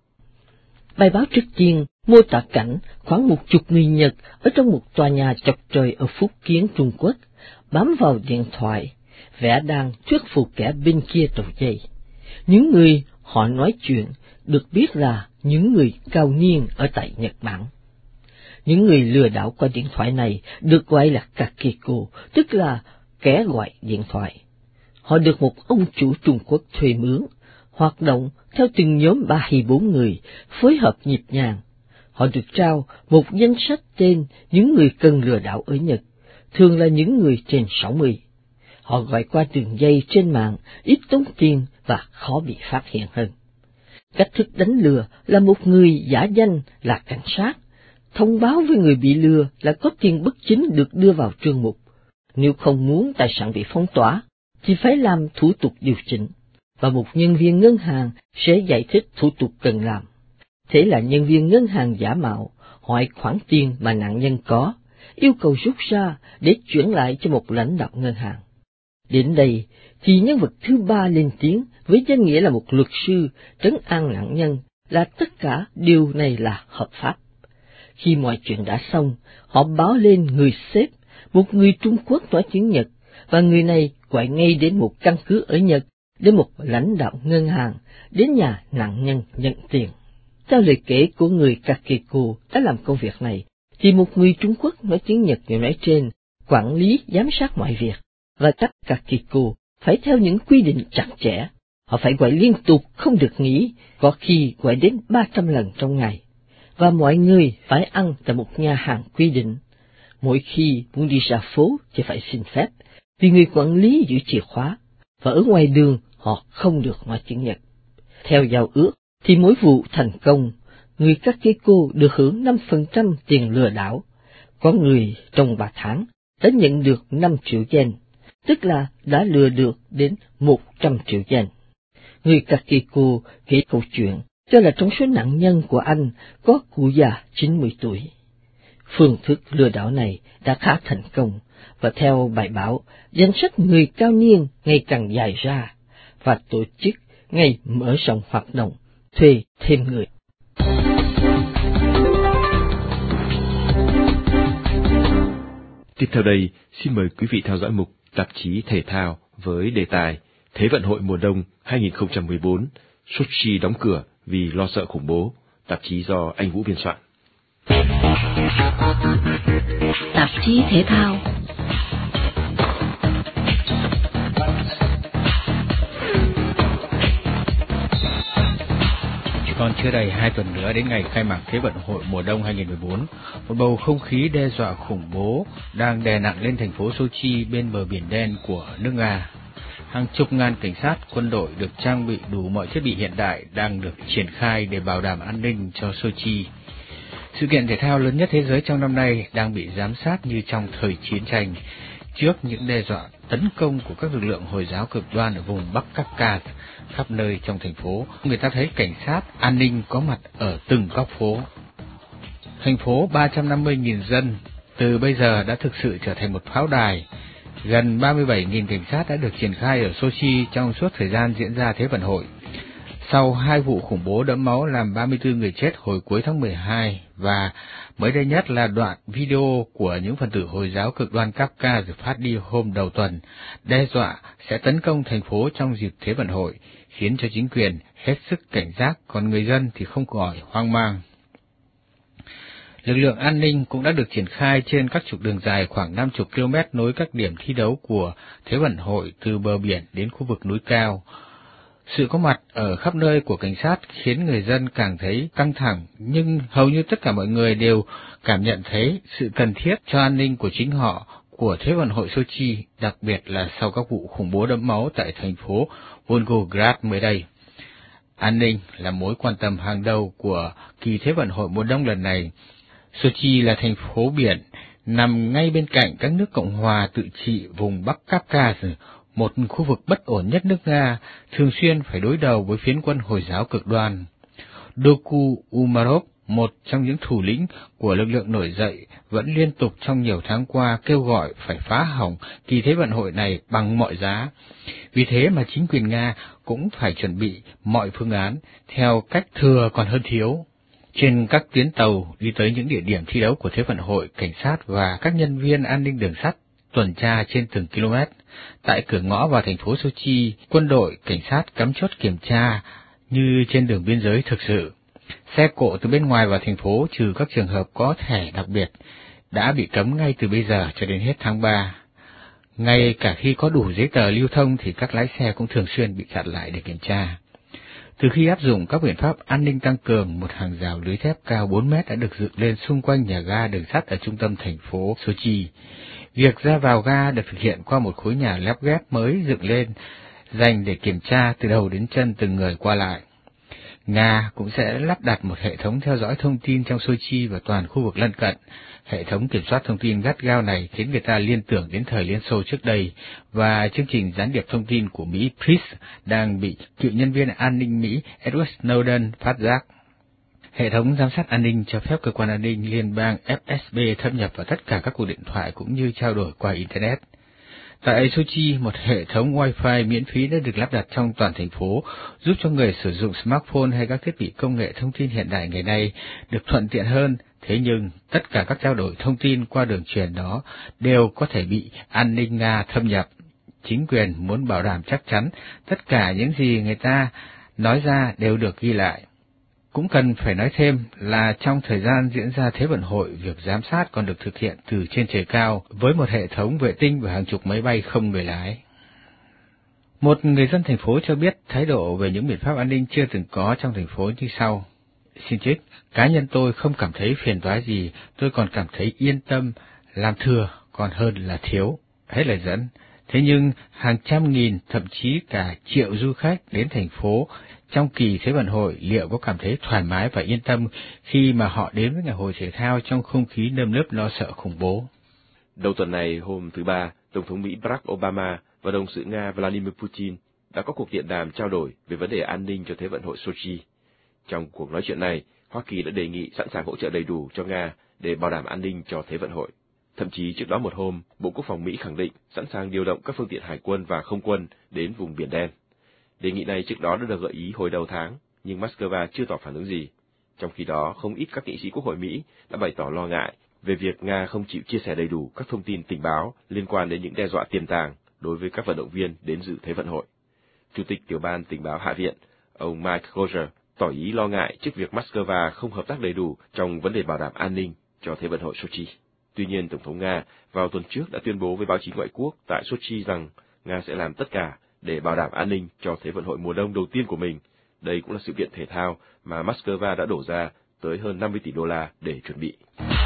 Bài báo trước tiên mô tả cảnh khoảng 10 người Nhật ở trong một tòa nhà chọc trời ở Phúc Kiến, Trung Quốc, bám vào điện thoại, vẻ đang thuyết phục kẻ bên kia đầu dây. Những người họ nói chuyện được biết là những người cao niên ở tại Nhật Bản. Những người lừa đảo qua điện thoại này được gọi là Kakeko, tức là kẻ gọi điện thoại. Họ được một ông chủ Trung Quốc thuê mướn, hoạt động theo từng nhóm 3 hay 4 người, phối hợp nhịp nhàng. Họ được trao một danh sách tên những người cần lừa đảo ở Nhật, thường là những người trên 60. Họ gọi qua đường dây trên mạng, ít tốn tiền và khó bị phát hiện hơn. Cách thức đánh lừa là một người giả danh là cảnh sát, thông báo với người bị lừa là có tiền bất chính được đưa vào chương mục. Nếu không muốn tài sản bị phong tỏa, thì phải làm thủ tục điều chỉnh, và một nhân viên ngân hàng sẽ giải thích thủ tục cần làm. Thế là nhân viên ngân hàng giả mạo hỏi khoản tiền mà nạn nhân có, yêu cầu rút ra để chuyển lại cho một lãnh đạo ngân hàng. Đến đây thì nhân vật thứ ba lên tiếng với danh nghĩa là một luật sư trấn an nạn nhân là tất cả điều này là hợp pháp. Khi mọi chuyện đã xong, họ báo lên người sếp, một người Trung Quốc nói tiếng Nhật, và người này gọi ngay đến một căn cứ ở Nhật, đến một lãnh đạo ngân hàng, đến nhà nạn nhân nhận tiền. Theo lời kể của người Kakeko đã làm công việc này, thì một người Trung Quốc nói tiếng Nhật như nói trên quản lý giám sát mọi việc, và các Kakeko phải theo những quy định chặt chẽ. Họ phải gọi liên tục không được nghỉ, có khi gọi đến 300 lần trong ngày. Và mọi người phải ăn tại một nhà hàng quy định. Mỗi khi muốn đi ra phố thì phải xin phép, vì người quản lý giữ chìa khóa, và ở ngoài đường họ không được nói tiếng Nhật. Theo giao ước thì mỗi vụ thành công, người Kakeko được hưởng 5% tiền lừa đảo. Có người trong 3 tháng đã nhận được 5 triệu yen, tức là đã lừa được đến 100 triệu yen. Người Kakeko kể câu chuyện cho là trong số nạn nhân của anh có cụ già 90 tuổi. Phương thức lừa đảo này đã khá thành công, và theo bài báo, danh sách người cao niên ngày càng dài ra, và tổ chức ngày mở rộng hoạt động, thuê thêm người. Tiếp theo đây, xin mời quý vị theo dõi mục tạp chí thể thao với đề tài Thế vận hội mùa đông 2014, Sochi đóng cửa vì lo sợ khủng bố, tạp chí do anh Vũ biên soạn. Tạp chí thể thao. Chỉ còn chưa đầy 2 tuần nữa đến ngày khai mạc Thế vận hội mùa đông 2014, một bầu không khí đe dọa khủng bố đang đè nặng lên thành phố Sochi bên bờ biển đen của nước Nga. Hàng chục ngàn cảnh sát, quân đội được trang bị đủ mọi thiết bị hiện đại đang được triển khai để bảo đảm an ninh cho Sochi. Sự kiện thể thao lớn nhất thế giới trong năm nay đang bị giám sát như trong thời chiến tranh, trước những đe dọa tấn công của các lực lượng Hồi giáo cực đoan ở vùng Bắc Kafka. Khắp nơi trong thành phố, người ta thấy cảnh sát an ninh có mặt ở từng góc phố. Thành phố 350.000 dân từ bây giờ đã thực sự trở thành một pháo đài. Gần 37.000 cảnh sát đã được triển khai ở Sochi trong suốt thời gian diễn ra Thế vận hội. Sau 2 vụ khủng bố đẫm máu làm 34 người chết hồi cuối tháng 12, và mới đây nhất là đoạn video của những phần tử Hồi giáo cực đoan Kafka được phát đi hôm đầu tuần, đe dọa sẽ tấn công thành phố trong dịp Thế vận hội, khiến cho chính quyền hết sức cảnh giác, còn người dân thì không khỏi hoang mang. Lực lượng an ninh cũng đã được triển khai trên các trục đường dài khoảng 50 km nối các điểm thi đấu của Thế vận hội từ bờ biển đến khu vực núi cao. Sự có mặt ở khắp nơi của cảnh sát khiến người dân càng thấy căng thẳng, nhưng hầu như tất cả mọi người đều cảm nhận thấy sự cần thiết cho an ninh của chính họ của Thế vận hội Sochi, đặc biệt là sau các vụ khủng bố đẫm máu tại thành phố Volgograd mới đây. An ninh là mối quan tâm hàng đầu của kỳ Thế vận hội mùa đông lần này. Sochi là thành phố biển nằm ngay bên cạnh các nước Cộng hòa tự trị vùng Bắc Kafka, một khu vực bất ổn nhất nước Nga, thường xuyên phải đối đầu với phiến quân Hồi giáo cực đoan. Doku Umarov, một trong những thủ lĩnh của lực lượng nổi dậy, vẫn liên tục trong nhiều tháng qua kêu gọi phải phá hỏng kỳ Thế vận hội này bằng mọi giá. Vì thế mà chính quyền Nga cũng phải chuẩn bị mọi phương án theo cách thừa còn hơn thiếu. Trên các tuyến tàu đi tới những địa điểm thi đấu của Thế vận hội, cảnh sát và các nhân viên an ninh đường sắt tuần tra trên từng km. Tại cửa ngõ vào thành phố Sochi, quân đội, cảnh sát cắm chốt kiểm tra như trên đường biên giới thực sự. Xe cộ từ bên ngoài vào thành phố, trừ các trường hợp có thẻ đặc biệt, đã bị cấm ngay từ bây giờ cho đến hết tháng 3. Ngay cả khi có đủ giấy tờ lưu thông thì các lái xe cũng thường xuyên bị chặn lại để kiểm tra. Từ khi áp dụng các biện pháp an ninh tăng cường, một hàng rào lưới thép cao 4 mét đã được dựng lên xung quanh nhà ga đường sắt ở trung tâm thành phố Sochi. Việc ra vào ga được thực hiện qua một khối nhà lép ghép mới dựng lên, dành để kiểm tra từ đầu đến chân từng người qua lại. Nga cũng sẽ lắp đặt một hệ thống theo dõi thông tin trong Sochi và toàn khu vực lân cận. Hệ thống kiểm soát thông tin gắt gao này khiến người ta liên tưởng đến thời Liên Xô trước đây, và chương trình gián điệp thông tin của Mỹ PRIS đang bị cựu nhân viên an ninh Mỹ Edward Snowden phát giác. Hệ thống giám sát an ninh cho phép cơ quan an ninh liên bang FSB thâm nhập vào tất cả các cuộc điện thoại cũng như trao đổi qua Internet. Tại Sochi, một hệ thống Wi-Fi miễn phí đã được lắp đặt trong toàn thành phố, giúp cho người sử dụng smartphone hay các thiết bị công nghệ thông tin hiện đại ngày nay được thuận tiện hơn. Thế nhưng, tất cả các trao đổi thông tin qua đường truyền đó đều có thể bị an ninh Nga thâm nhập. Chính quyền muốn bảo đảm chắc chắn tất cả những gì người ta nói ra đều được ghi lại. Cũng cần phải nói thêm là trong thời gian diễn ra Thế vận hội, việc giám sát còn được thực hiện từ trên trời cao với một hệ thống vệ tinh và hàng chục máy bay không người lái. Một người dân thành phố cho biết thái độ về những biện pháp an ninh chưa từng có trong thành phố như sau. Xin trích, cá nhân tôi không cảm thấy phiền toái gì, tôi còn cảm thấy yên tâm, làm thừa còn hơn là thiếu. Hết lời dẫn. Thế nhưng hàng trăm nghìn, thậm chí cả triệu du khách đến thành phố trong kỳ Thế vận hội liệu có cảm thấy thoải mái và yên tâm khi mà họ đến với ngày hội thể thao trong không khí nơm nớp lo sợ khủng bố? Đầu tuần này, hôm thứ Ba, Tổng thống Mỹ Barack Obama và đồng sự Nga Vladimir Putin đã có cuộc điện đàm trao đổi về vấn đề an ninh cho Thế vận hội Sochi. Trong cuộc nói chuyện này, Hoa Kỳ đã đề nghị sẵn sàng hỗ trợ đầy đủ cho Nga để bảo đảm an ninh cho Thế vận hội. Thậm chí trước đó một hôm, Bộ Quốc phòng Mỹ khẳng định sẵn sàng điều động các phương tiện hải quân và không quân đến vùng Biển Đen. Đề nghị này trước đó đã được gợi ý hồi đầu tháng, nhưng Moscow chưa tỏ phản ứng gì. Trong khi đó, không ít các nghị sĩ Quốc hội Mỹ đã bày tỏ lo ngại về việc Nga không chịu chia sẻ đầy đủ các thông tin tình báo liên quan đến những đe dọa tiềm tàng đối với các vận động viên đến dự Thế vận hội. Chủ tịch Tiểu ban Tình báo Hạ viện, ông Mike Roger, tỏ ý lo ngại trước việc Moscow không hợp tác đầy đủ trong vấn đề bảo đảm an ninh cho Thế vận hội Sochi. Tuy nhiên, Tổng thống Nga vào tuần trước đã tuyên bố với báo chí ngoại quốc tại Sochi rằng Nga sẽ làm tất cả để bảo đảm an ninh cho Thế vận hội mùa đông đầu tiên của mình. Đây cũng là sự kiện thể thao mà Moscow đã đổ ra tới hơn 50 tỷ đô la để chuẩn bị.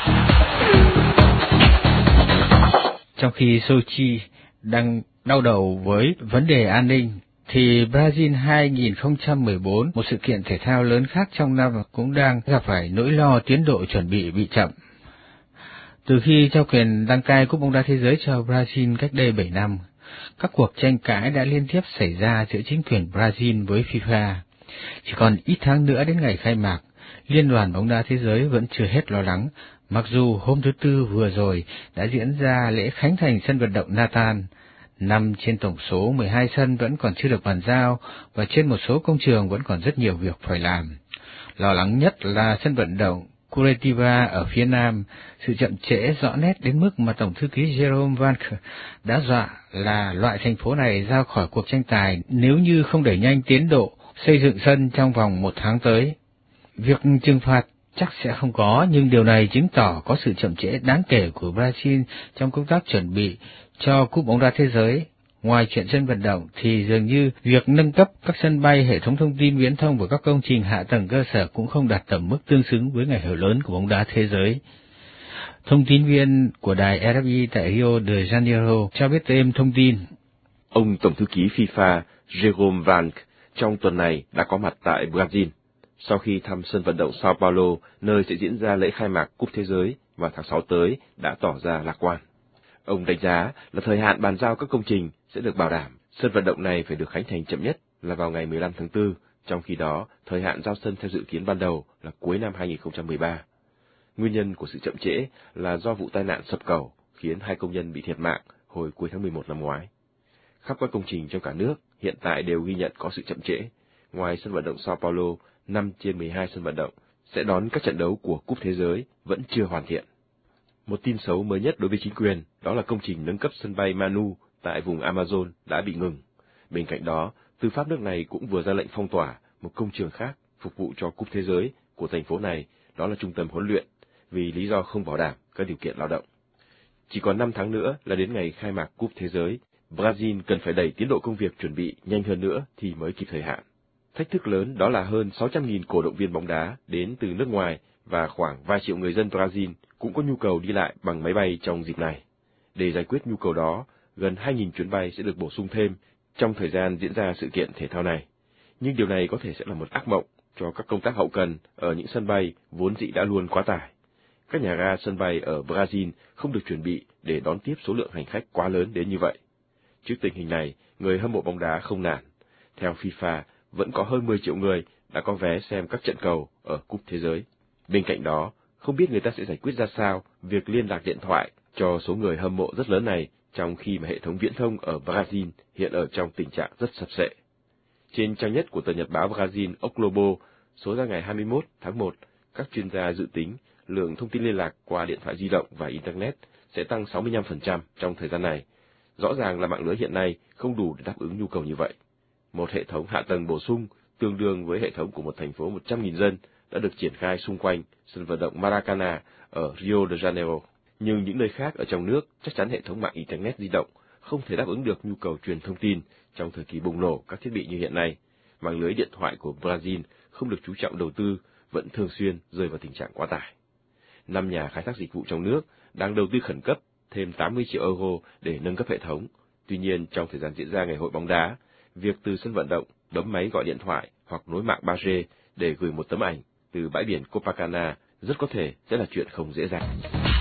Trong khi Sochi đang đau đầu với vấn đề an ninh, thì Brazil 2014, một sự kiện thể thao lớn khác trong năm, cũng đang gặp phải nỗi lo tiến độ chuẩn bị chậm. Từ khi trao quyền đăng cai Cúp bóng đá thế giới cho Brazil cách đây 7 năm, các cuộc tranh cãi đã liên tiếp xảy ra giữa chính quyền Brazil với FIFA. Chỉ còn ít tháng nữa đến ngày khai mạc, Liên đoàn bóng đá thế giới vẫn chưa hết lo lắng, mặc dù hôm thứ Tư vừa rồi đã diễn ra lễ khánh thành sân vận động Nathan. 5 trên tổng số 12 sân vẫn còn chưa được bàn giao, và trên một số công trường vẫn còn rất nhiều việc phải làm. Lo lắng nhất là sân vận động Curitiba ở phía Nam, sự chậm trễ rõ nét đến mức mà Tổng thư ký Jerome Vanck đã dọa là loại thành phố này ra khỏi cuộc tranh tài nếu như không đẩy nhanh tiến độ xây dựng sân trong vòng 1 tháng tới. Việc trừng phạt chắc sẽ không có, nhưng điều này chứng tỏ có sự chậm trễ đáng kể của Brazil trong công tác chuẩn bị cho Cúp bóng đá thế giới. Ngoài chuyện sân vận động thì dường như việc nâng cấp các sân bay, hệ thống thông tin viễn thông và các công trình hạ tầng cơ sở cũng không đạt tầm mức tương xứng với ngày hội lớn của bóng đá thế giới. Thông tin viên của đài RFI tại Rio de Janeiro cho biết thêm thông tin. Ông Tổng thư ký FIFA Jerome Vanck trong tuần này đã có mặt tại Brazil, sau khi thăm sân vận động Sao Paulo, nơi sẽ diễn ra lễ khai mạc Cúp Thế giới vào tháng 6 tới, đã tỏ ra lạc quan. Ông đánh giá là thời hạn bàn giao các công trình sẽ được bảo đảm. Sân vận động này phải được khánh thành chậm nhất là vào ngày 15 tháng 4, trong khi đó thời hạn giao sân theo dự kiến ban đầu là cuối năm 2013. Nguyên nhân của sự chậm trễ là do vụ tai nạn sập cầu khiến 2 công nhân bị thiệt mạng hồi cuối tháng 11 năm ngoái. Khắp các công trình trong cả nước hiện tại đều ghi nhận có sự chậm trễ. Ngoài sân vận động Sao Paulo, 5 trên 12 sân vận động sẽ đón các trận đấu của Cúp Thế giới vẫn chưa hoàn thiện. Một tin xấu mới nhất đối với chính quyền đó là công trình nâng cấp sân bay Manu tại vùng Amazon đã bị ngừng. Bên cạnh đó, tư pháp nước này cũng vừa ra lệnh phong tỏa một công trường khác phục vụ cho Cúp Thế giới của thành phố này, đó là trung tâm huấn luyện, vì lý do không bảo đảm các điều kiện lao động. Chỉ còn 5 tháng nữa là đến ngày khai mạc Cúp Thế giới, Brazil cần phải đẩy tiến độ công việc chuẩn bị nhanh hơn nữa thì mới kịp thời hạn. Thách thức lớn đó là hơn 600.000 cổ động viên bóng đá đến từ nước ngoài và khoảng vài triệu người dân Brazil cũng có nhu cầu đi lại bằng máy bay trong dịp này. Để giải quyết nhu cầu đó, gần 2.000 chuyến bay sẽ được bổ sung thêm trong thời gian diễn ra sự kiện thể thao này. Nhưng điều này có thể sẽ là một ác mộng cho các công tác hậu cần ở những sân bay vốn dĩ đã luôn quá tải. Các nhà ga sân bay ở Brazil không được chuẩn bị để đón tiếp số lượng hành khách quá lớn đến như vậy. Trước tình hình này, người hâm mộ bóng đá không nản. Theo FIFA, vẫn có hơn 10 triệu người đã có vé xem các trận cầu ở Cúp Thế giới. Bên cạnh đó, không biết người ta sẽ giải quyết ra sao việc liên lạc điện thoại cho số người hâm mộ rất lớn này, trong khi mà hệ thống viễn thông ở Brazil hiện ở trong tình trạng rất sập xệ. Trên trang nhất của tờ nhật báo Brazil O Globo, số ra ngày 21 tháng 1, các chuyên gia dự tính lượng thông tin liên lạc qua điện thoại di động và Internet sẽ tăng 65% trong thời gian này. Rõ ràng là mạng lưới hiện nay không đủ để đáp ứng nhu cầu như vậy. Một hệ thống hạ tầng bổ sung tương đương với hệ thống của một thành phố 100.000 dân đã được triển khai xung quanh sân vận động Maracanã ở Rio de Janeiro. Nhưng những nơi khác ở trong nước chắc chắn hệ thống mạng Internet di động không thể đáp ứng được nhu cầu truyền thông tin trong thời kỳ bùng nổ các thiết bị như hiện nay. Mạng lưới điện thoại của Brazil không được chú trọng đầu tư, vẫn thường xuyên rơi vào tình trạng quá tải. 5 nhà khai thác dịch vụ trong nước đang đầu tư khẩn cấp thêm 80 triệu euro để nâng cấp hệ thống. Tuy nhiên, trong thời gian diễn ra ngày hội bóng đá, việc từ sân vận động bấm máy gọi điện thoại hoặc nối mạng 3G để gửi một tấm ảnh từ bãi biển Copacabana rất có thể sẽ là chuyện không dễ dàng.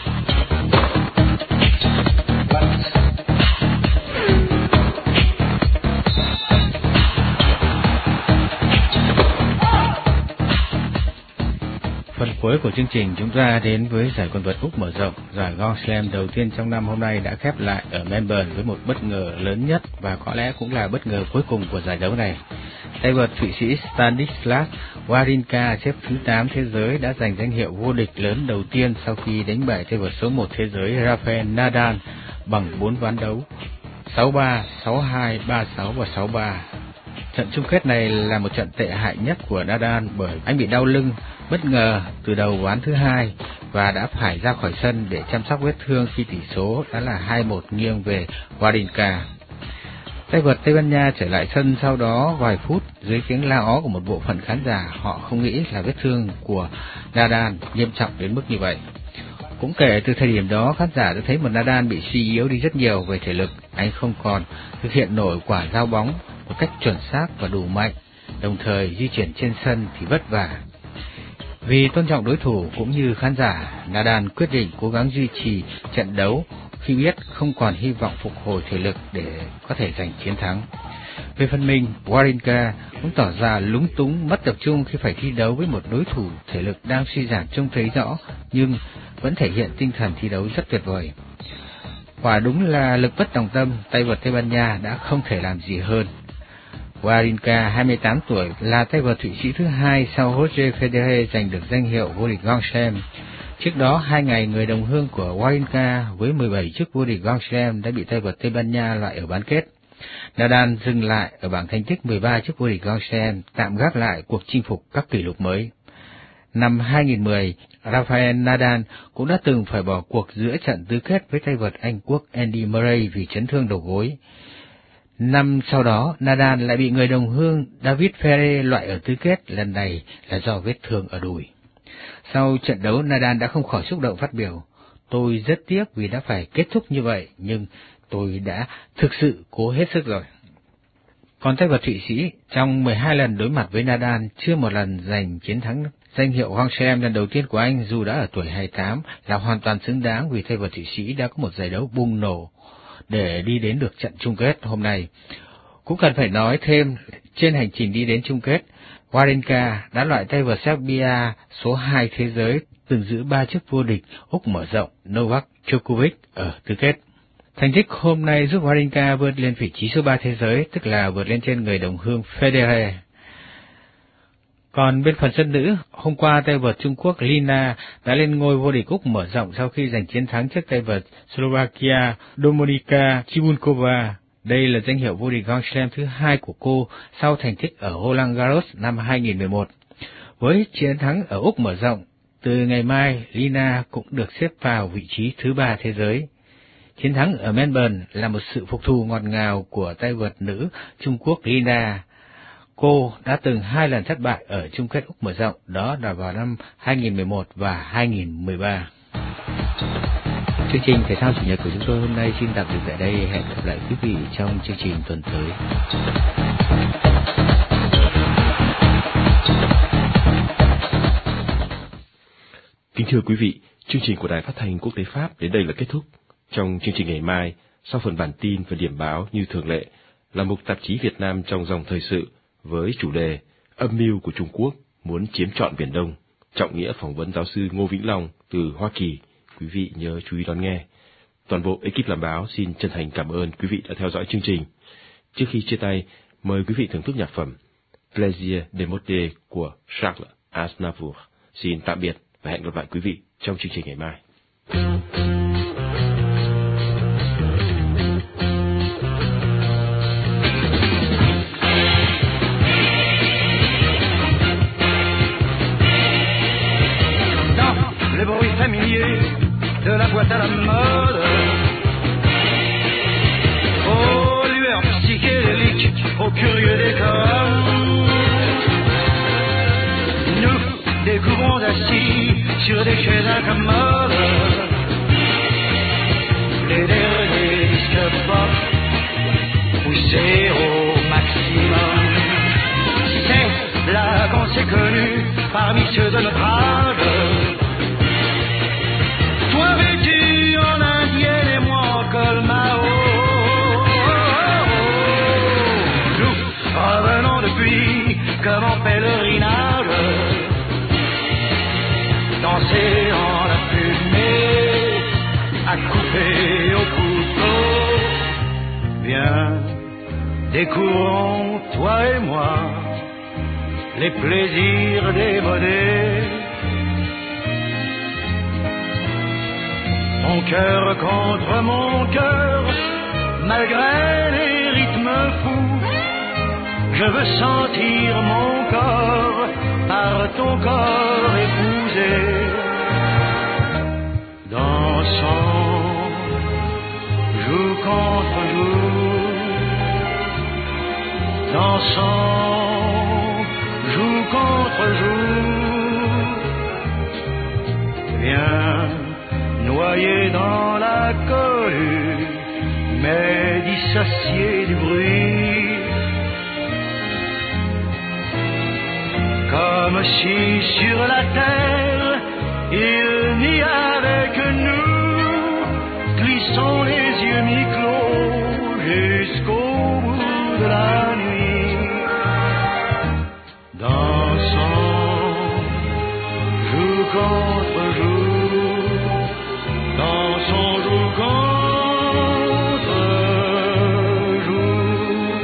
Phần cuối của chương trình chúng ta đến với giải quần vợt Úc mở rộng. Giải Grand Slam đầu tiên trong năm hôm nay đã khép lại ở Melbourne với một bất ngờ lớn nhất và có lẽ cũng là bất ngờ cuối cùng của giải đấu này. Tay vợt Thụy Sĩ Stanislas Wawrinka xếp thứ 8 thế giới đã giành danh hiệu vô địch lớn đầu tiên sau khi đánh bại tay vợt số 1 thế giới Rafael Nadal bằng 4 ván đấu 6-3, 6-2, 3-6 và 6-3. Trận chung kết này là một trận tệ hại nhất của Nadal bởi anh bị đau lưng bất ngờ từ đầu ván thứ 2 và đã phải ra khỏi sân để chăm sóc vết thương khi tỷ số đã là 2-1 nghiêng về Wawrinka. Tay vợt Tây Ban Nha trở lại sân sau đó vài phút dưới tiếng la ó của một bộ phận khán giả. Họ không nghĩ là vết thương của Nadal nghiêm trọng đến mức như vậy. Cũng kể từ thời điểm đó, khán giả đã thấy một Nadal bị suy yếu đi rất nhiều về thể lực. Anh không còn thực hiện nổi quả giao bóng một cách chuẩn xác và đủ mạnh, đồng thời di chuyển trên sân thì vất vả. Vì tôn trọng đối thủ cũng như khán giả, Nadal quyết định cố gắng duy trì trận đấu khi biết không còn hy vọng phục hồi thể lực để có thể giành chiến thắng. Về phần mình, Wawrinka cũng tỏ ra lúng túng, mất tập trung khi phải thi đấu với một đối thủ thể lực đang suy giảm trông thấy rõ, nhưng vẫn thể hiện tinh thần thi đấu rất tuyệt vời. Quả đúng là lực bất tòng tâm, tay vợt Tây Ban Nha đã không thể làm gì hơn. Wawrinka, 28 tuổi, là tay vợt Thụy Sĩ thứ 2 sau Roger Federer giành được danh hiệu vô địch Grand Slam. Trước đó, 2 ngày người đồng hương của Wawrinka với 17 chức vô địch Grand Slam đã bị tay vợt Tây Ban Nha loại ở bán kết. Nadal dừng lại ở bảng thành tích 13 chức vô địch Grand Slam, tạm gác lại cuộc chinh phục các kỷ lục mới. Năm 2010, Rafael Nadal cũng đã từng phải bỏ cuộc giữa trận tứ kết với tay vợt Anh Quốc Andy Murray vì chấn thương đầu gối. Năm sau đó, Nadal lại bị người đồng hương David Ferrer loại ở tứ kết, lần này là do vết thương ở đùi. Sau trận đấu, Nadal đã không khỏi xúc động phát biểu: "Tôi rất tiếc vì đã phải kết thúc như vậy, nhưng tôi đã thực sự cố hết sức rồi." Còn tay vợt Thụy Sĩ, trong 12 lần đối mặt với Nadal, chưa một lần giành chiến thắng Danh hiệu Grand Chelem lần đầu tiên của anh dù đã ở tuổi 28 là hoàn toàn xứng đáng vì tay vợt Thụy Sĩ đã có một giải đấu bùng nổ để đi đến được trận chung kết hôm nay. Cũng cần phải nói thêm, trên hành trình đi đến chung kết, Wawrinka đã loại tay vợt Serbia số 2 thế giới từng giữ 3 chức vô địch Úc mở rộng Novak Djokovic ở tứ kết. Thành tích hôm nay giúp Wawrinka vươn lên vị trí số 3 thế giới, tức là vượt lên trên người đồng hương Federer. Còn bên phần sân nữ, hôm qua tay vợt Trung Quốc Lina đã lên ngôi vô địch Úc mở rộng sau khi giành chiến thắng trước tay vợt Slovakia Dominika Cibunkova. Đây là danh hiệu vô địch Grand Slam thứ 2 của cô sau thành tích ở Roland Garros năm 2011. Với chiến thắng ở Úc mở rộng, từ ngày mai Lina cũng được xếp vào vị trí thứ 3 thế giới. Chiến thắng ở Melbourne là một sự phục thù ngọt ngào của tay vợt nữ Trung Quốc Lina. Cô đã từng 2 lần thất bại ở chung kết Úc mở rộng, đó là vào năm 2011 và 2013. Chương trình Thể thao Chủ nhật của chúng tôi hôm nay xin tạm dừng tại đây. Hẹn gặp lại quý vị trong chương trình tuần tới. Kính thưa quý vị, chương trình của Đài Phát thanh Quốc tế Pháp đến đây là kết thúc. Trong chương trình ngày mai, sau phần bản tin và điểm báo như thường lệ, là mục tạp chí Việt Nam trong dòng thời sự với chủ đề Âm mưu của Trung Quốc muốn chiếm trọn Biển Đông. Trọng nghĩa phỏng vấn giáo sư Ngô Vĩnh Long từ Hoa Kỳ. Quý vị nhớ chú ý đón nghe. Toàn bộ ekip làm báo xin chân thành cảm ơn quý vị đã theo dõi chương trình. Trước khi chia tay, mời quý vị thưởng thức nhạc phẩm Plaisir de Motte của Charles Aznavour. Xin tạm biệt và hẹn gặp lại quý vị trong chương trình ngày mai. Les bruits familiers de la boîte à la mode, aux lueurs psychédéliques, aux curieux décors, nous découvrons assis sur des chaises incommodes les derniers disques pop poussés au maximum. C'est là qu'on s'est connus parmi ceux de notre âge. Toi vêtu en indienne et moi en col Mao. Nous revenons depuis comme en pèlerinage, danser dans la fumée, à couper au couteau. Viens, découvrons toi et moi les plaisirs démodés. Mon cœur contre mon cœur, malgré les rythmes fous, je veux sentir mon corps par ton corps épousé. Dansons, joue contre joue, dansons, joue contre joue. Viens, noyé dans la cohue, mais dissocié du bruit, comme si sur la terre il n'y avait que nous. Glissons les yeux mi-clos jusqu'au bout de la nuit. Dansons, joue contre joue, dansons, joue contre joue.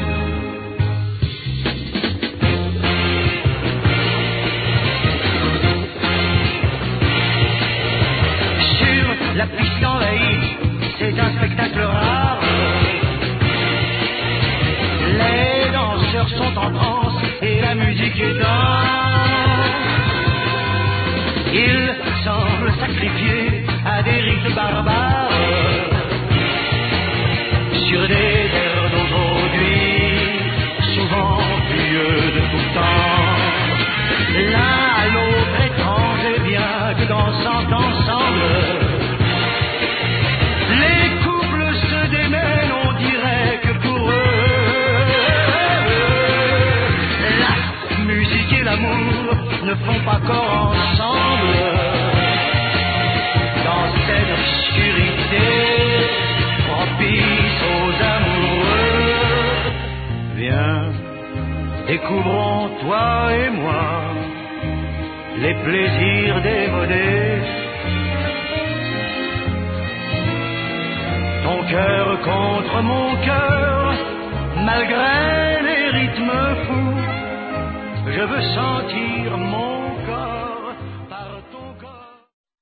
Sur la piste envahie, c'est un spectacle rare. Les danseurs sont en transe et la musique est dense. Ils semblent sacrifiés à des rites barbares sur des airs d'aujourd'hui, souvent vieux de tout temps. L'un à l'autre étrange et bien que dansant ensemble, les couples se démènent, on dirait que pour eux, la musique et l'amour ne font pas corps ensemble dans cette obscurité propice aux amoureux. Viens, découvrons toi et moi les plaisirs démodés. Ton cœur contre mon cœur, malgré les rythmes fous, je veux sentir mon